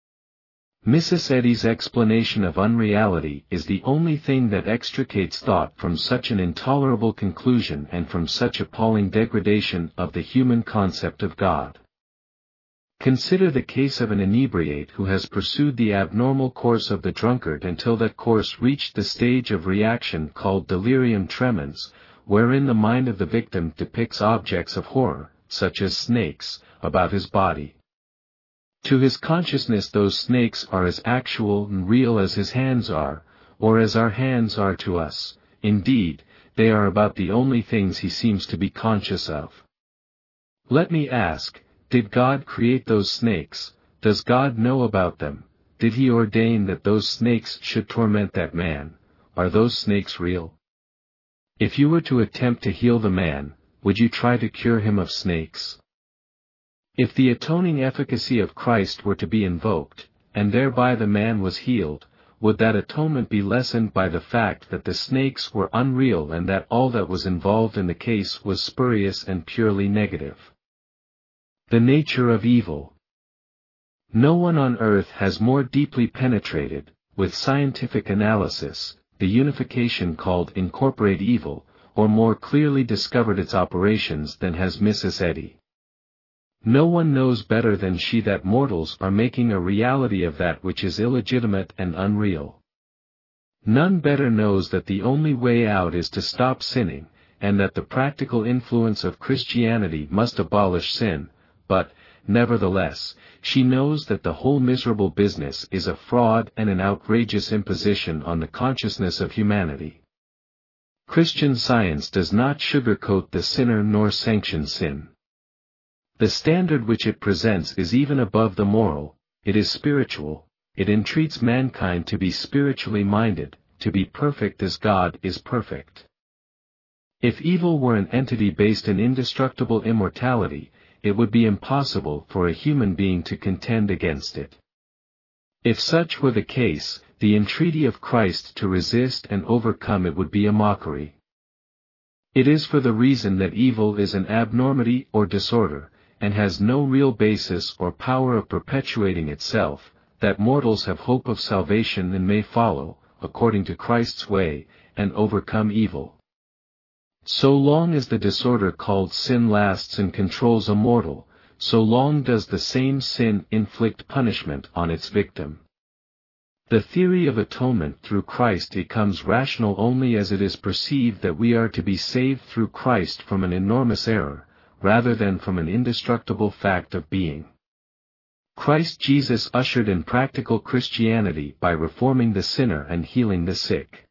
Mrs. Eddy's explanation of unreality is the only thing that extricates thought from such an intolerable conclusion and from such appalling degradation of the human concept of God. Consider the case of an inebriate who has pursued the abnormal course of the drunkard until that course reached the stage of reaction called delirium tremens, wherein the mind of the victim depicts objects of horror, such as snakes, about his body. To his consciousness those snakes are as actual and real as his hands are, or as our hands are to us. Indeed, they are about the only things he seems to be conscious of. Let me ask, did God create those snakes? Does God know about them? Did he ordain that those snakes should torment that man? Are those snakes real? If you were to attempt to heal the man, would you try to cure him of snakes? If the atoning efficacy of Christ were to be invoked, and thereby the man was healed, would that atonement be lessened by the fact that the snakes were unreal and that all that was involved in the case was spurious and purely negative? The nature of evil. No one on earth has more deeply penetrated, with scientific analysis, the unification called incorporate evil, or more clearly discovered its operations than has Mrs. Eddy. No one knows better than she that mortals are making a reality of that which is illegitimate and unreal. None better knows that the only way out is to stop sinning, and that the practical influence of Christianity must abolish sin, but, nevertheless, she knows that the whole miserable business is a fraud and an outrageous imposition on the consciousness of humanity. Christian Science does not sugarcoat the sinner nor sanction sin. The standard which it presents is even above the moral, it is spiritual, it entreats mankind to be spiritually minded, to be perfect as God is perfect. If evil were an entity based in indestructible immortality, it would be impossible for a human being to contend against it. If such were the case, the entreaty of Christ to resist and overcome it would be a mockery. It is for the reason that evil is an abnormity or disorder, and has no real basis or power of perpetuating itself, that mortals have hope of salvation and may follow, according to Christ's way, and overcome evil. So long as the disorder called sin lasts and controls a mortal, so long does the same sin inflict punishment on its victim. The theory of atonement through Christ becomes rational only as it is perceived that we are to be saved through Christ from an enormous error, rather than from an indestructible fact of being. Christ Jesus ushered in practical Christianity by reforming the sinner and healing the sick.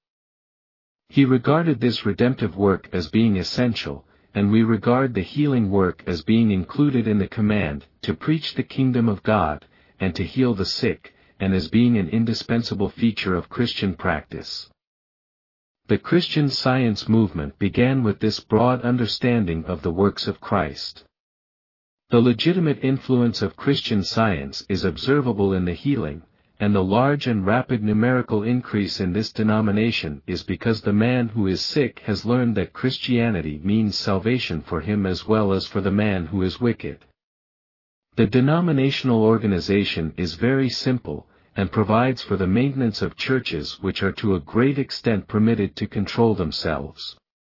He regarded this redemptive work as being essential, and we regard the healing work as being included in the command to preach the kingdom of God, and to heal the sick, and as being an indispensable feature of Christian practice. The Christian Science movement began with this broad understanding of the works of Christ. The legitimate influence of Christian Science is observable in the healing, and the large and rapid numerical increase in this denomination is because the man who is sick has learned that Christianity means salvation for him as well as for the man who is wicked. The denominational organization is very simple, and provides for the maintenance of churches which are to a great extent permitted to control themselves.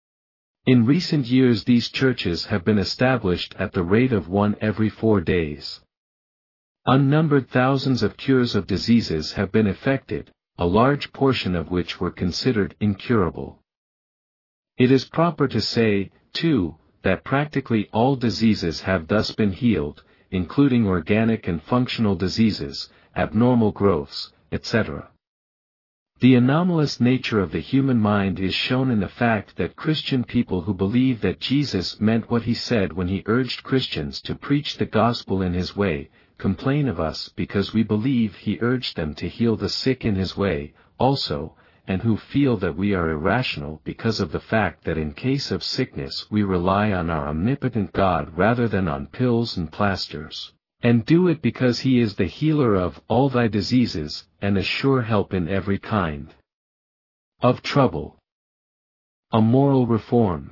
In recent years these churches have been established at the rate of one every 4 days. Unnumbered thousands of cures of diseases have been effected, a large portion of which were considered incurable. It is proper to say, too, that practically all diseases have thus been healed, including organic and functional diseases, abnormal growths, etc. The anomalous nature of the human mind is shown in the fact that Christian people who believe that Jesus meant what he said when he urged Christians to preach the gospel in his way, complain of us because we believe he urged them to heal the sick in his way, also, and who feel that we are irrational because of the fact that in case of sickness we rely on our omnipotent God rather than on pills and plasters, and do it because he is the healer of all thy diseases, and a sure help in every kind of trouble. A moral reform.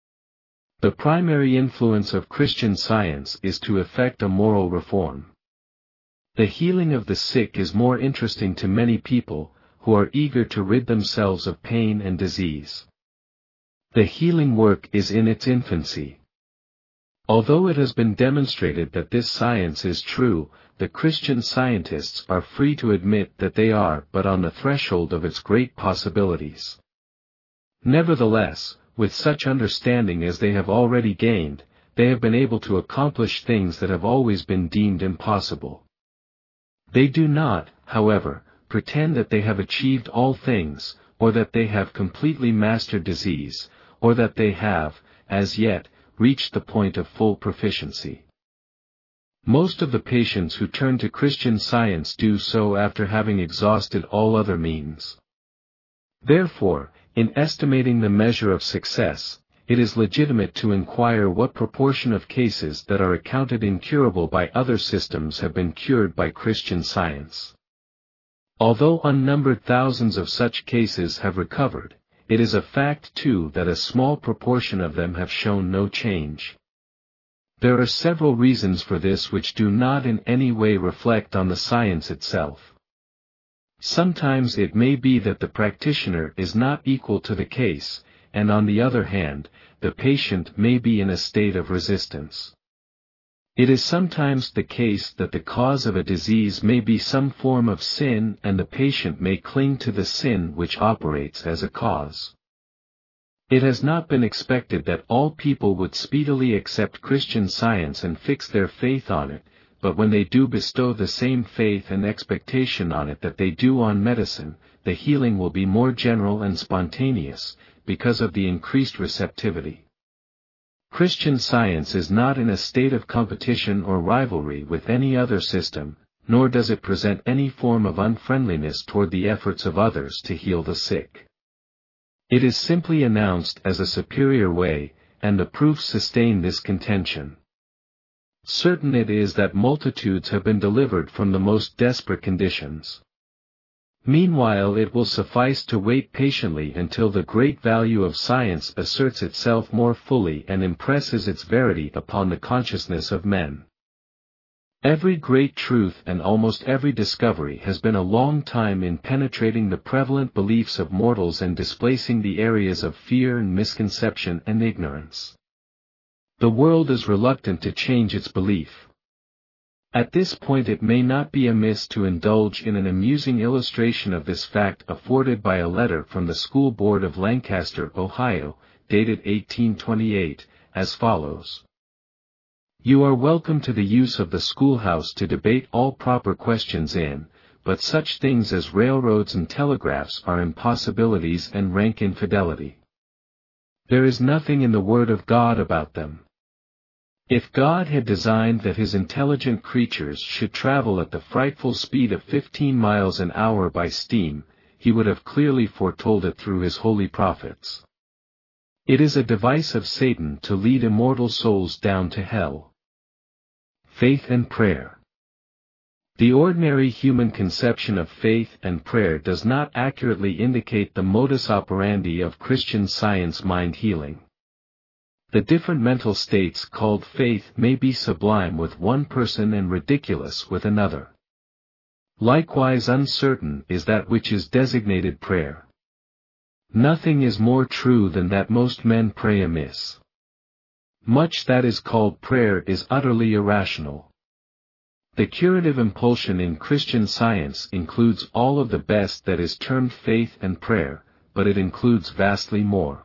The primary influence of Christian Science is to effect a moral reform. The healing of the sick is more interesting to many people, who are eager to rid themselves of pain and disease. The healing work is in its infancy. Although it has been demonstrated that this science is true, the Christian scientists are free to admit that they are but on the threshold of its great possibilities. Nevertheless, with such understanding as they have already gained, they have been able to accomplish things that have always been deemed impossible. They do not, however, pretend that they have achieved all things, or that they have completely mastered disease, or that they have, as yet, reached the point of full proficiency. Most of the patients who turn to Christian Science do so after having exhausted all other means. Therefore, in estimating the measure of success, it is legitimate to inquire what proportion of cases that are accounted incurable by other systems have been cured by Christian Science. Although unnumbered thousands of such cases have recovered, it is a fact too that a small proportion of them have shown no change. There are several reasons for this which do not in any way reflect on the science itself. Sometimes it may be that the practitioner is not equal to the case, and on the other hand, the patient may be in a state of resistance. It is sometimes the case that the cause of a disease may be some form of sin and the patient may cling to the sin which operates as a cause. It has not been expected that all people would speedily accept Christian Science and fix their faith on it, but when they do bestow the same faith and expectation on it that they do on medicine, the healing will be more general and spontaneous, because of the increased receptivity. Christian Science is not in a state of competition or rivalry with any other system, nor does it present any form of unfriendliness toward the efforts of others to heal the sick. It is simply announced as a superior way, and the proofs sustain this contention. Certain it is that multitudes have been delivered from the most desperate conditions. Meanwhile it will suffice to wait patiently until the great value of science asserts itself more fully and impresses its verity upon the consciousness of men. Every great truth and almost every discovery has been a long time in penetrating the prevalent beliefs of mortals and displacing the areas of fear and misconception and ignorance. The world is reluctant to change its belief. At this point it may not be amiss to indulge in an amusing illustration of this fact afforded by a letter from the School Board of Lancaster, Ohio, dated 1828, as follows. You are welcome to the use of the schoolhouse to debate all proper questions in, but such things as railroads and telegraphs are impossibilities and rank infidelity. There is nothing in the Word of God about them. If God had designed that his intelligent creatures should travel at the frightful speed of 15 miles an hour by steam, he would have clearly foretold it through his holy prophets. It is a device of Satan to lead immortal souls down to hell. Faith and prayer. The ordinary human conception of faith and prayer does not accurately indicate the modus operandi of Christian Science mind healing. The different mental states called faith may be sublime with one person and ridiculous with another. Likewise uncertain is that which is designated prayer. Nothing is more true than that most men pray amiss. Much that is called prayer is utterly irrational. The curative impulsion in Christian Science includes all of the best that is termed faith and prayer, but it includes vastly more.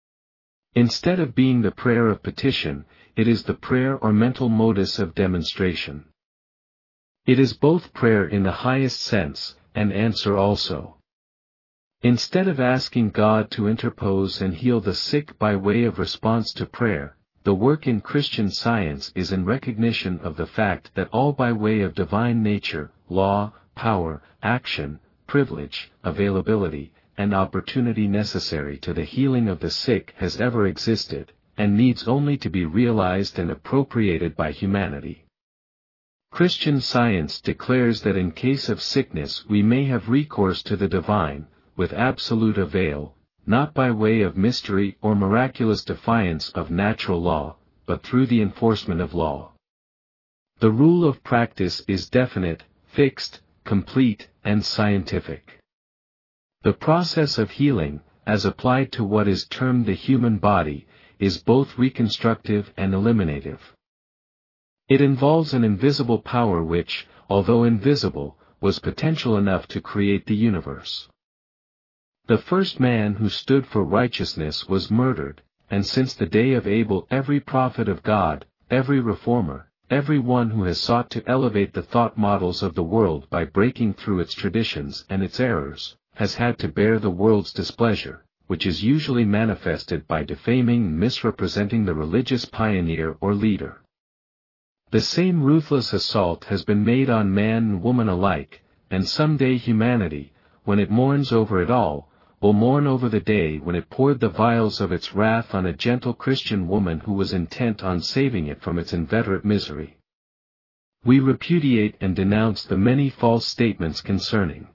Instead of being the prayer of petition, it is the prayer or mental modus of demonstration. It is both prayer in the highest sense, and answer also. Instead of asking God to interpose and heal the sick by way of response to prayer, the work in Christian Science is in recognition of the fact that all by way of divine nature, law, power, action, privilege, availability, and opportunity necessary to the healing of the sick has ever existed, and needs only to be realized and appropriated by humanity. Christian Science declares that in case of sickness we may have recourse to the divine, with absolute avail, not by way of mystery or miraculous defiance of natural law, but through the enforcement of law. The rule of practice is definite, fixed, complete, and scientific. The process of healing, as applied to what is termed the human body, is both reconstructive and eliminative. It involves an invisible power which, although invisible, was potential enough to create the universe. The first man who stood for righteousness was murdered, and since the day of Abel every prophet of God, every reformer, every one who has sought to elevate the thought models of the world by breaking through its traditions and its errors, has had to bear the world's displeasure, which is usually manifested by defaming and misrepresenting the religious pioneer or leader. The same ruthless assault has been made on man and woman alike, and someday humanity, when it mourns over it all, will mourn over the day when it poured the vials of its wrath on a gentle Christian woman who was intent on saving it from its inveterate misery. We repudiate and denounce the many false statements concerning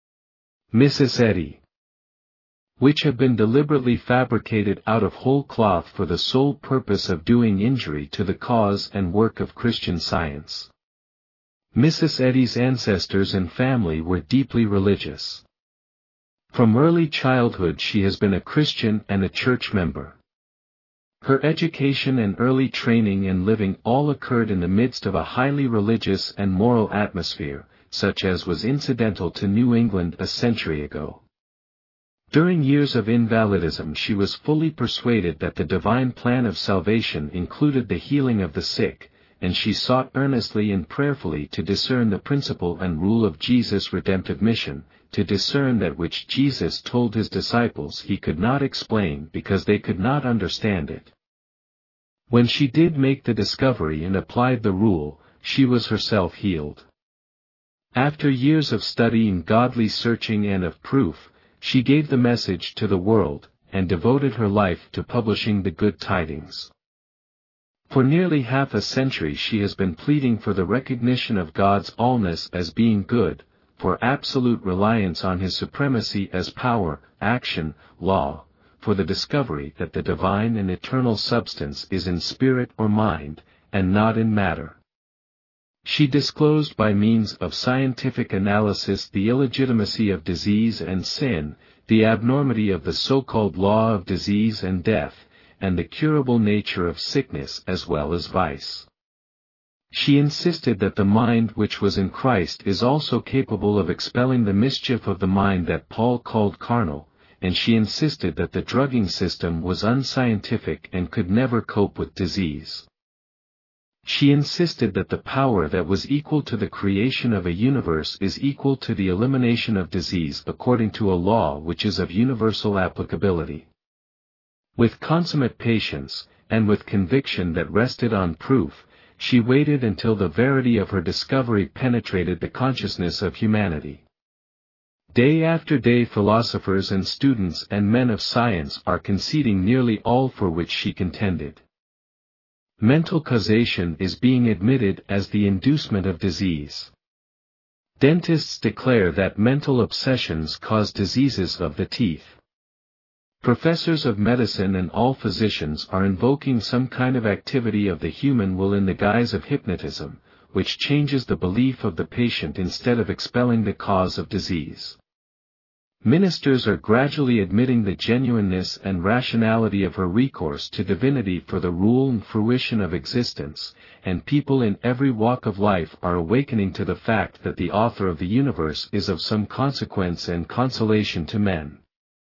Mrs. Eddy, which have been deliberately fabricated out of whole cloth for the sole purpose of doing injury to the cause and work of Christian Science. Mrs. Eddy's ancestors and family were deeply religious. From early childhood she has been a Christian and a church member. Her education and early training and living all occurred in the midst of a highly religious and moral atmosphere, such as was incidental to New England a century ago. During years of invalidism she was fully persuaded that the divine plan of salvation included the healing of the sick, and she sought earnestly and prayerfully to discern the principle and rule of Jesus' redemptive mission, to discern that which Jesus told his disciples he could not explain because they could not understand it. When she did make the discovery and applied the rule, she was herself healed. After years of studying, godly searching and of proof, she gave the message to the world, and devoted her life to publishing the good tidings. For nearly half a century she has been pleading for the recognition of God's allness as being good, for absolute reliance on his supremacy as power, action, law, for the discovery that the divine and eternal substance is in spirit or mind, and not in matter. She disclosed by means of scientific analysis the illegitimacy of disease and sin, the abnormity of the so-called law of disease and death, and the curable nature of sickness as well as vice. She insisted that the mind which was in Christ is also capable of expelling the mischief of the mind that Paul called carnal, and she insisted that the drugging system was unscientific and could never cope with disease. She insisted that the power that was equal to the creation of a universe is equal to the elimination of disease according to a law which is of universal applicability. With consummate patience, and with conviction that rested on proof, she waited until the verity of her discovery penetrated the consciousness of humanity. Day after day philosophers and students and men of science are conceding nearly all for which she contended. Mental causation is being admitted as the inducement of disease. Dentists declare that mental obsessions cause diseases of the teeth. Professors of medicine and all physicians are invoking some kind of activity of the human will in the guise of hypnotism, which changes the belief of the patient instead of expelling the cause of disease. Ministers are gradually admitting the genuineness and rationality of her recourse to divinity for the rule and fruition of existence, and people in every walk of life are awakening to the fact that the author of the universe is of some consequence and consolation to men.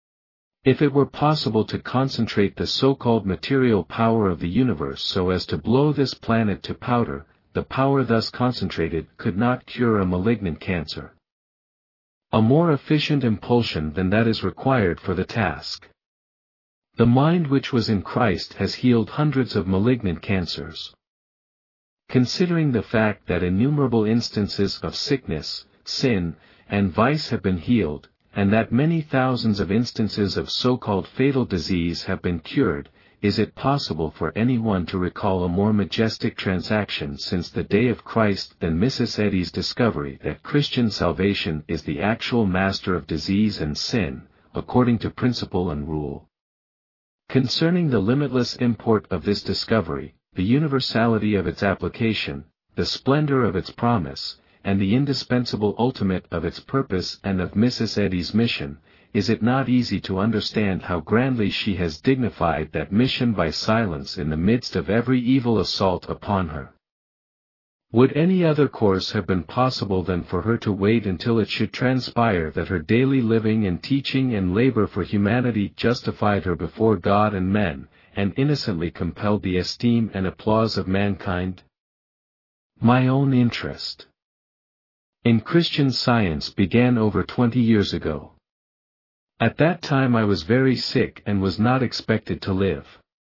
If it were possible to concentrate the so-called material power of the universe so as to blow this planet to powder, the power thus concentrated could not cure a malignant cancer. A more efficient impulsion than that is required for the task. The mind which was in Christ has healed hundreds of malignant cancers. Considering the fact that innumerable instances of sickness, sin, and vice have been healed, and that many thousands of instances of so-called fatal disease have been cured, is it possible for anyone to recall a more majestic transaction since the day of Christ than Mrs. Eddy's discovery that Christian salvation is the actual master of disease and sin, according to principle and rule? Concerning the limitless import of this discovery, the universality of its application, the splendor of its promise, and the indispensable ultimate of its purpose and of Mrs. Eddy's mission, is it not easy to understand how grandly she has dignified that mission by silence in the midst of every evil assault upon her? Would any other course have been possible than for her to wait until it should transpire that her daily living and teaching and labor for humanity justified her before God and men, and innocently compelled the esteem and applause of mankind? My own interest in Christian Science began over 20 years ago. At that time I was very sick and was not expected to live.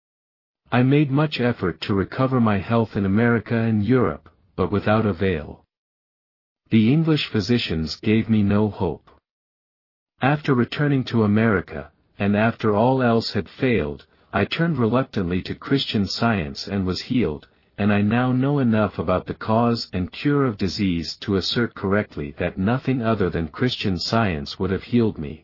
I made much effort to recover my health in America and Europe, but without avail. The English physicians gave me no hope. After returning to America, and after all else had failed, I turned reluctantly to Christian Science and was healed, and I now know enough about the cause and cure of disease to assert correctly that nothing other than Christian Science would have healed me.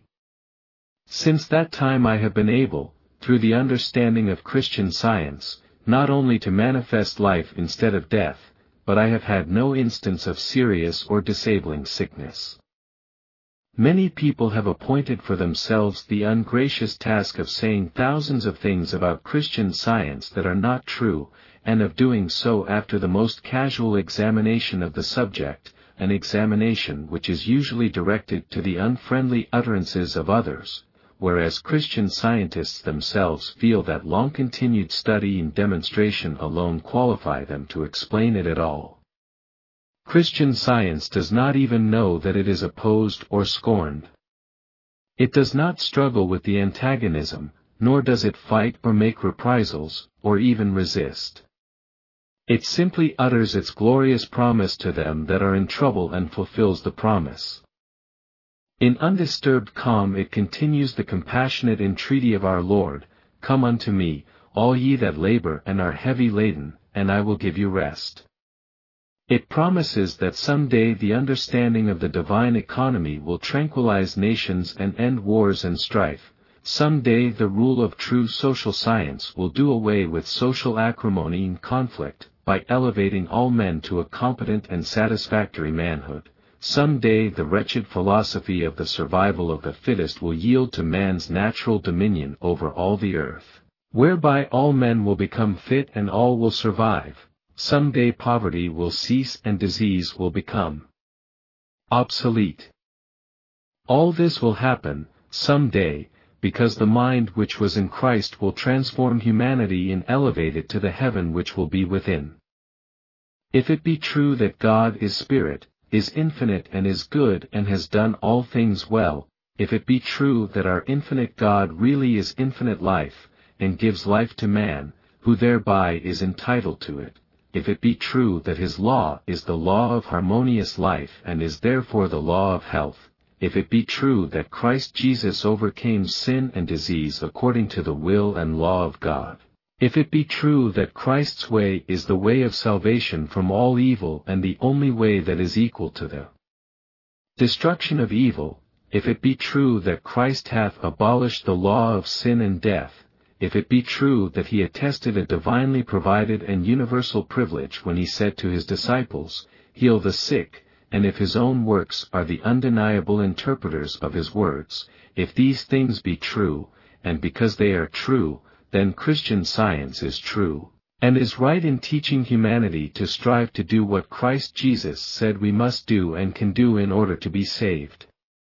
Since that time I have been able, through the understanding of Christian Science, not only to manifest life instead of death, but I have had no instance of serious or disabling sickness. Many people have appointed for themselves the ungracious task of saying thousands of things about Christian Science that are not true, and of doing so after the most casual examination of the subject, an examination which is usually directed to the unfriendly utterances of others, whereas Christian Scientists themselves feel that long-continued study and demonstration alone qualify them to explain it at all. Christian Science does not even know that it is opposed or scorned. It does not struggle with the antagonism, nor does it fight or make reprisals, or even resist. It simply utters its glorious promise to them that are in trouble and fulfills the promise. In undisturbed calm it continues the compassionate entreaty of our Lord, "Come unto me, all ye that labor and are heavy laden, and I will give you rest." It promises that someday the understanding of the divine economy will tranquilize nations and end wars and strife. Someday the rule of true social science will do away with social acrimony and conflict, by elevating all men to a competent and satisfactory manhood. Someday the wretched philosophy of the survival of the fittest will yield to man's natural dominion over all the earth, whereby all men will become fit and all will survive. Someday poverty will cease and disease will become obsolete. All this will happen, someday, because the mind which was in Christ will transform humanity and elevate it to the heaven which will be within. If it be true that God is Spirit, is infinite and is good and has done all things well, if it be true that our infinite God really is infinite life, and gives life to man, who thereby is entitled to it, if it be true that his law is the law of harmonious life and is therefore the law of health, if it be true that Christ Jesus overcame sin and disease according to the will and law of God, if it be true that Christ's way is the way of salvation from all evil and the only way that is equal to the destruction of evil, if it be true that Christ hath abolished the law of sin and death, if it be true that he attested a divinely provided and universal privilege when he said to his disciples, "Heal the sick," and if his own works are the undeniable interpreters of his words, if these things be true, and because they are true, then Christian Science is true, and is right in teaching humanity to strive to do what Christ Jesus said we must do and can do in order to be saved.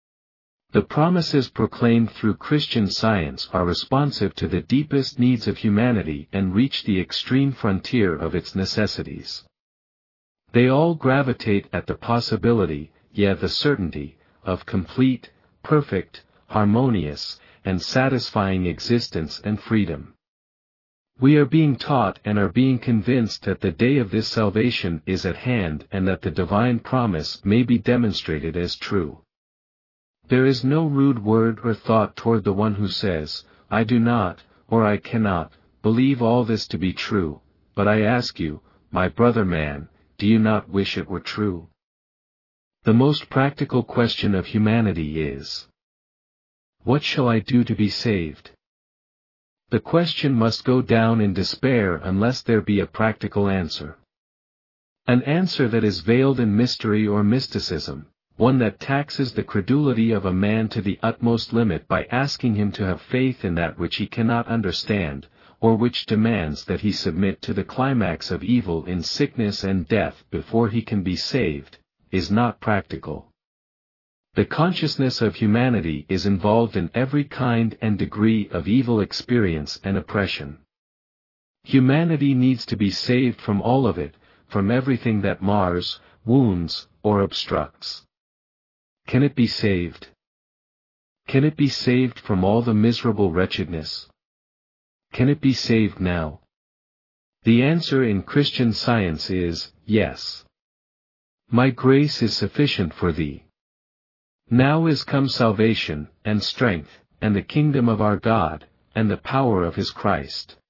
The promises proclaimed through Christian Science are responsive to the deepest needs of humanity and reach the extreme frontier of its necessities. They all gravitate at the possibility, yea the certainty, of complete, perfect, harmonious, and satisfying existence and freedom. We are being taught and are being convinced that the day of this salvation is at hand and that the divine promise may be demonstrated as true. There is no rude word or thought toward the one who says, "I do not, or I cannot, believe all this to be true, but I ask you, my brother man, do you not wish it were true?" The most practical question of humanity is, what shall I do to be saved? The question must go down in despair unless there be a practical answer. An answer that is veiled in mystery or mysticism, one that taxes the credulity of a man to the utmost limit by asking him to have faith in that which he cannot understand, or which demands that he submit to the climax of evil in sickness and death before he can be saved, is not practical. The consciousness of humanity is involved in every kind and degree of evil experience and oppression. Humanity needs to be saved from all of it, from everything that mars, wounds, or obstructs. Can it be saved? Can it be saved from all the miserable wretchedness? Can it be saved now? The answer in Christian Science is, yes. My grace is sufficient for thee. Now is come salvation, and strength, and the kingdom of our God, and the power of his Christ.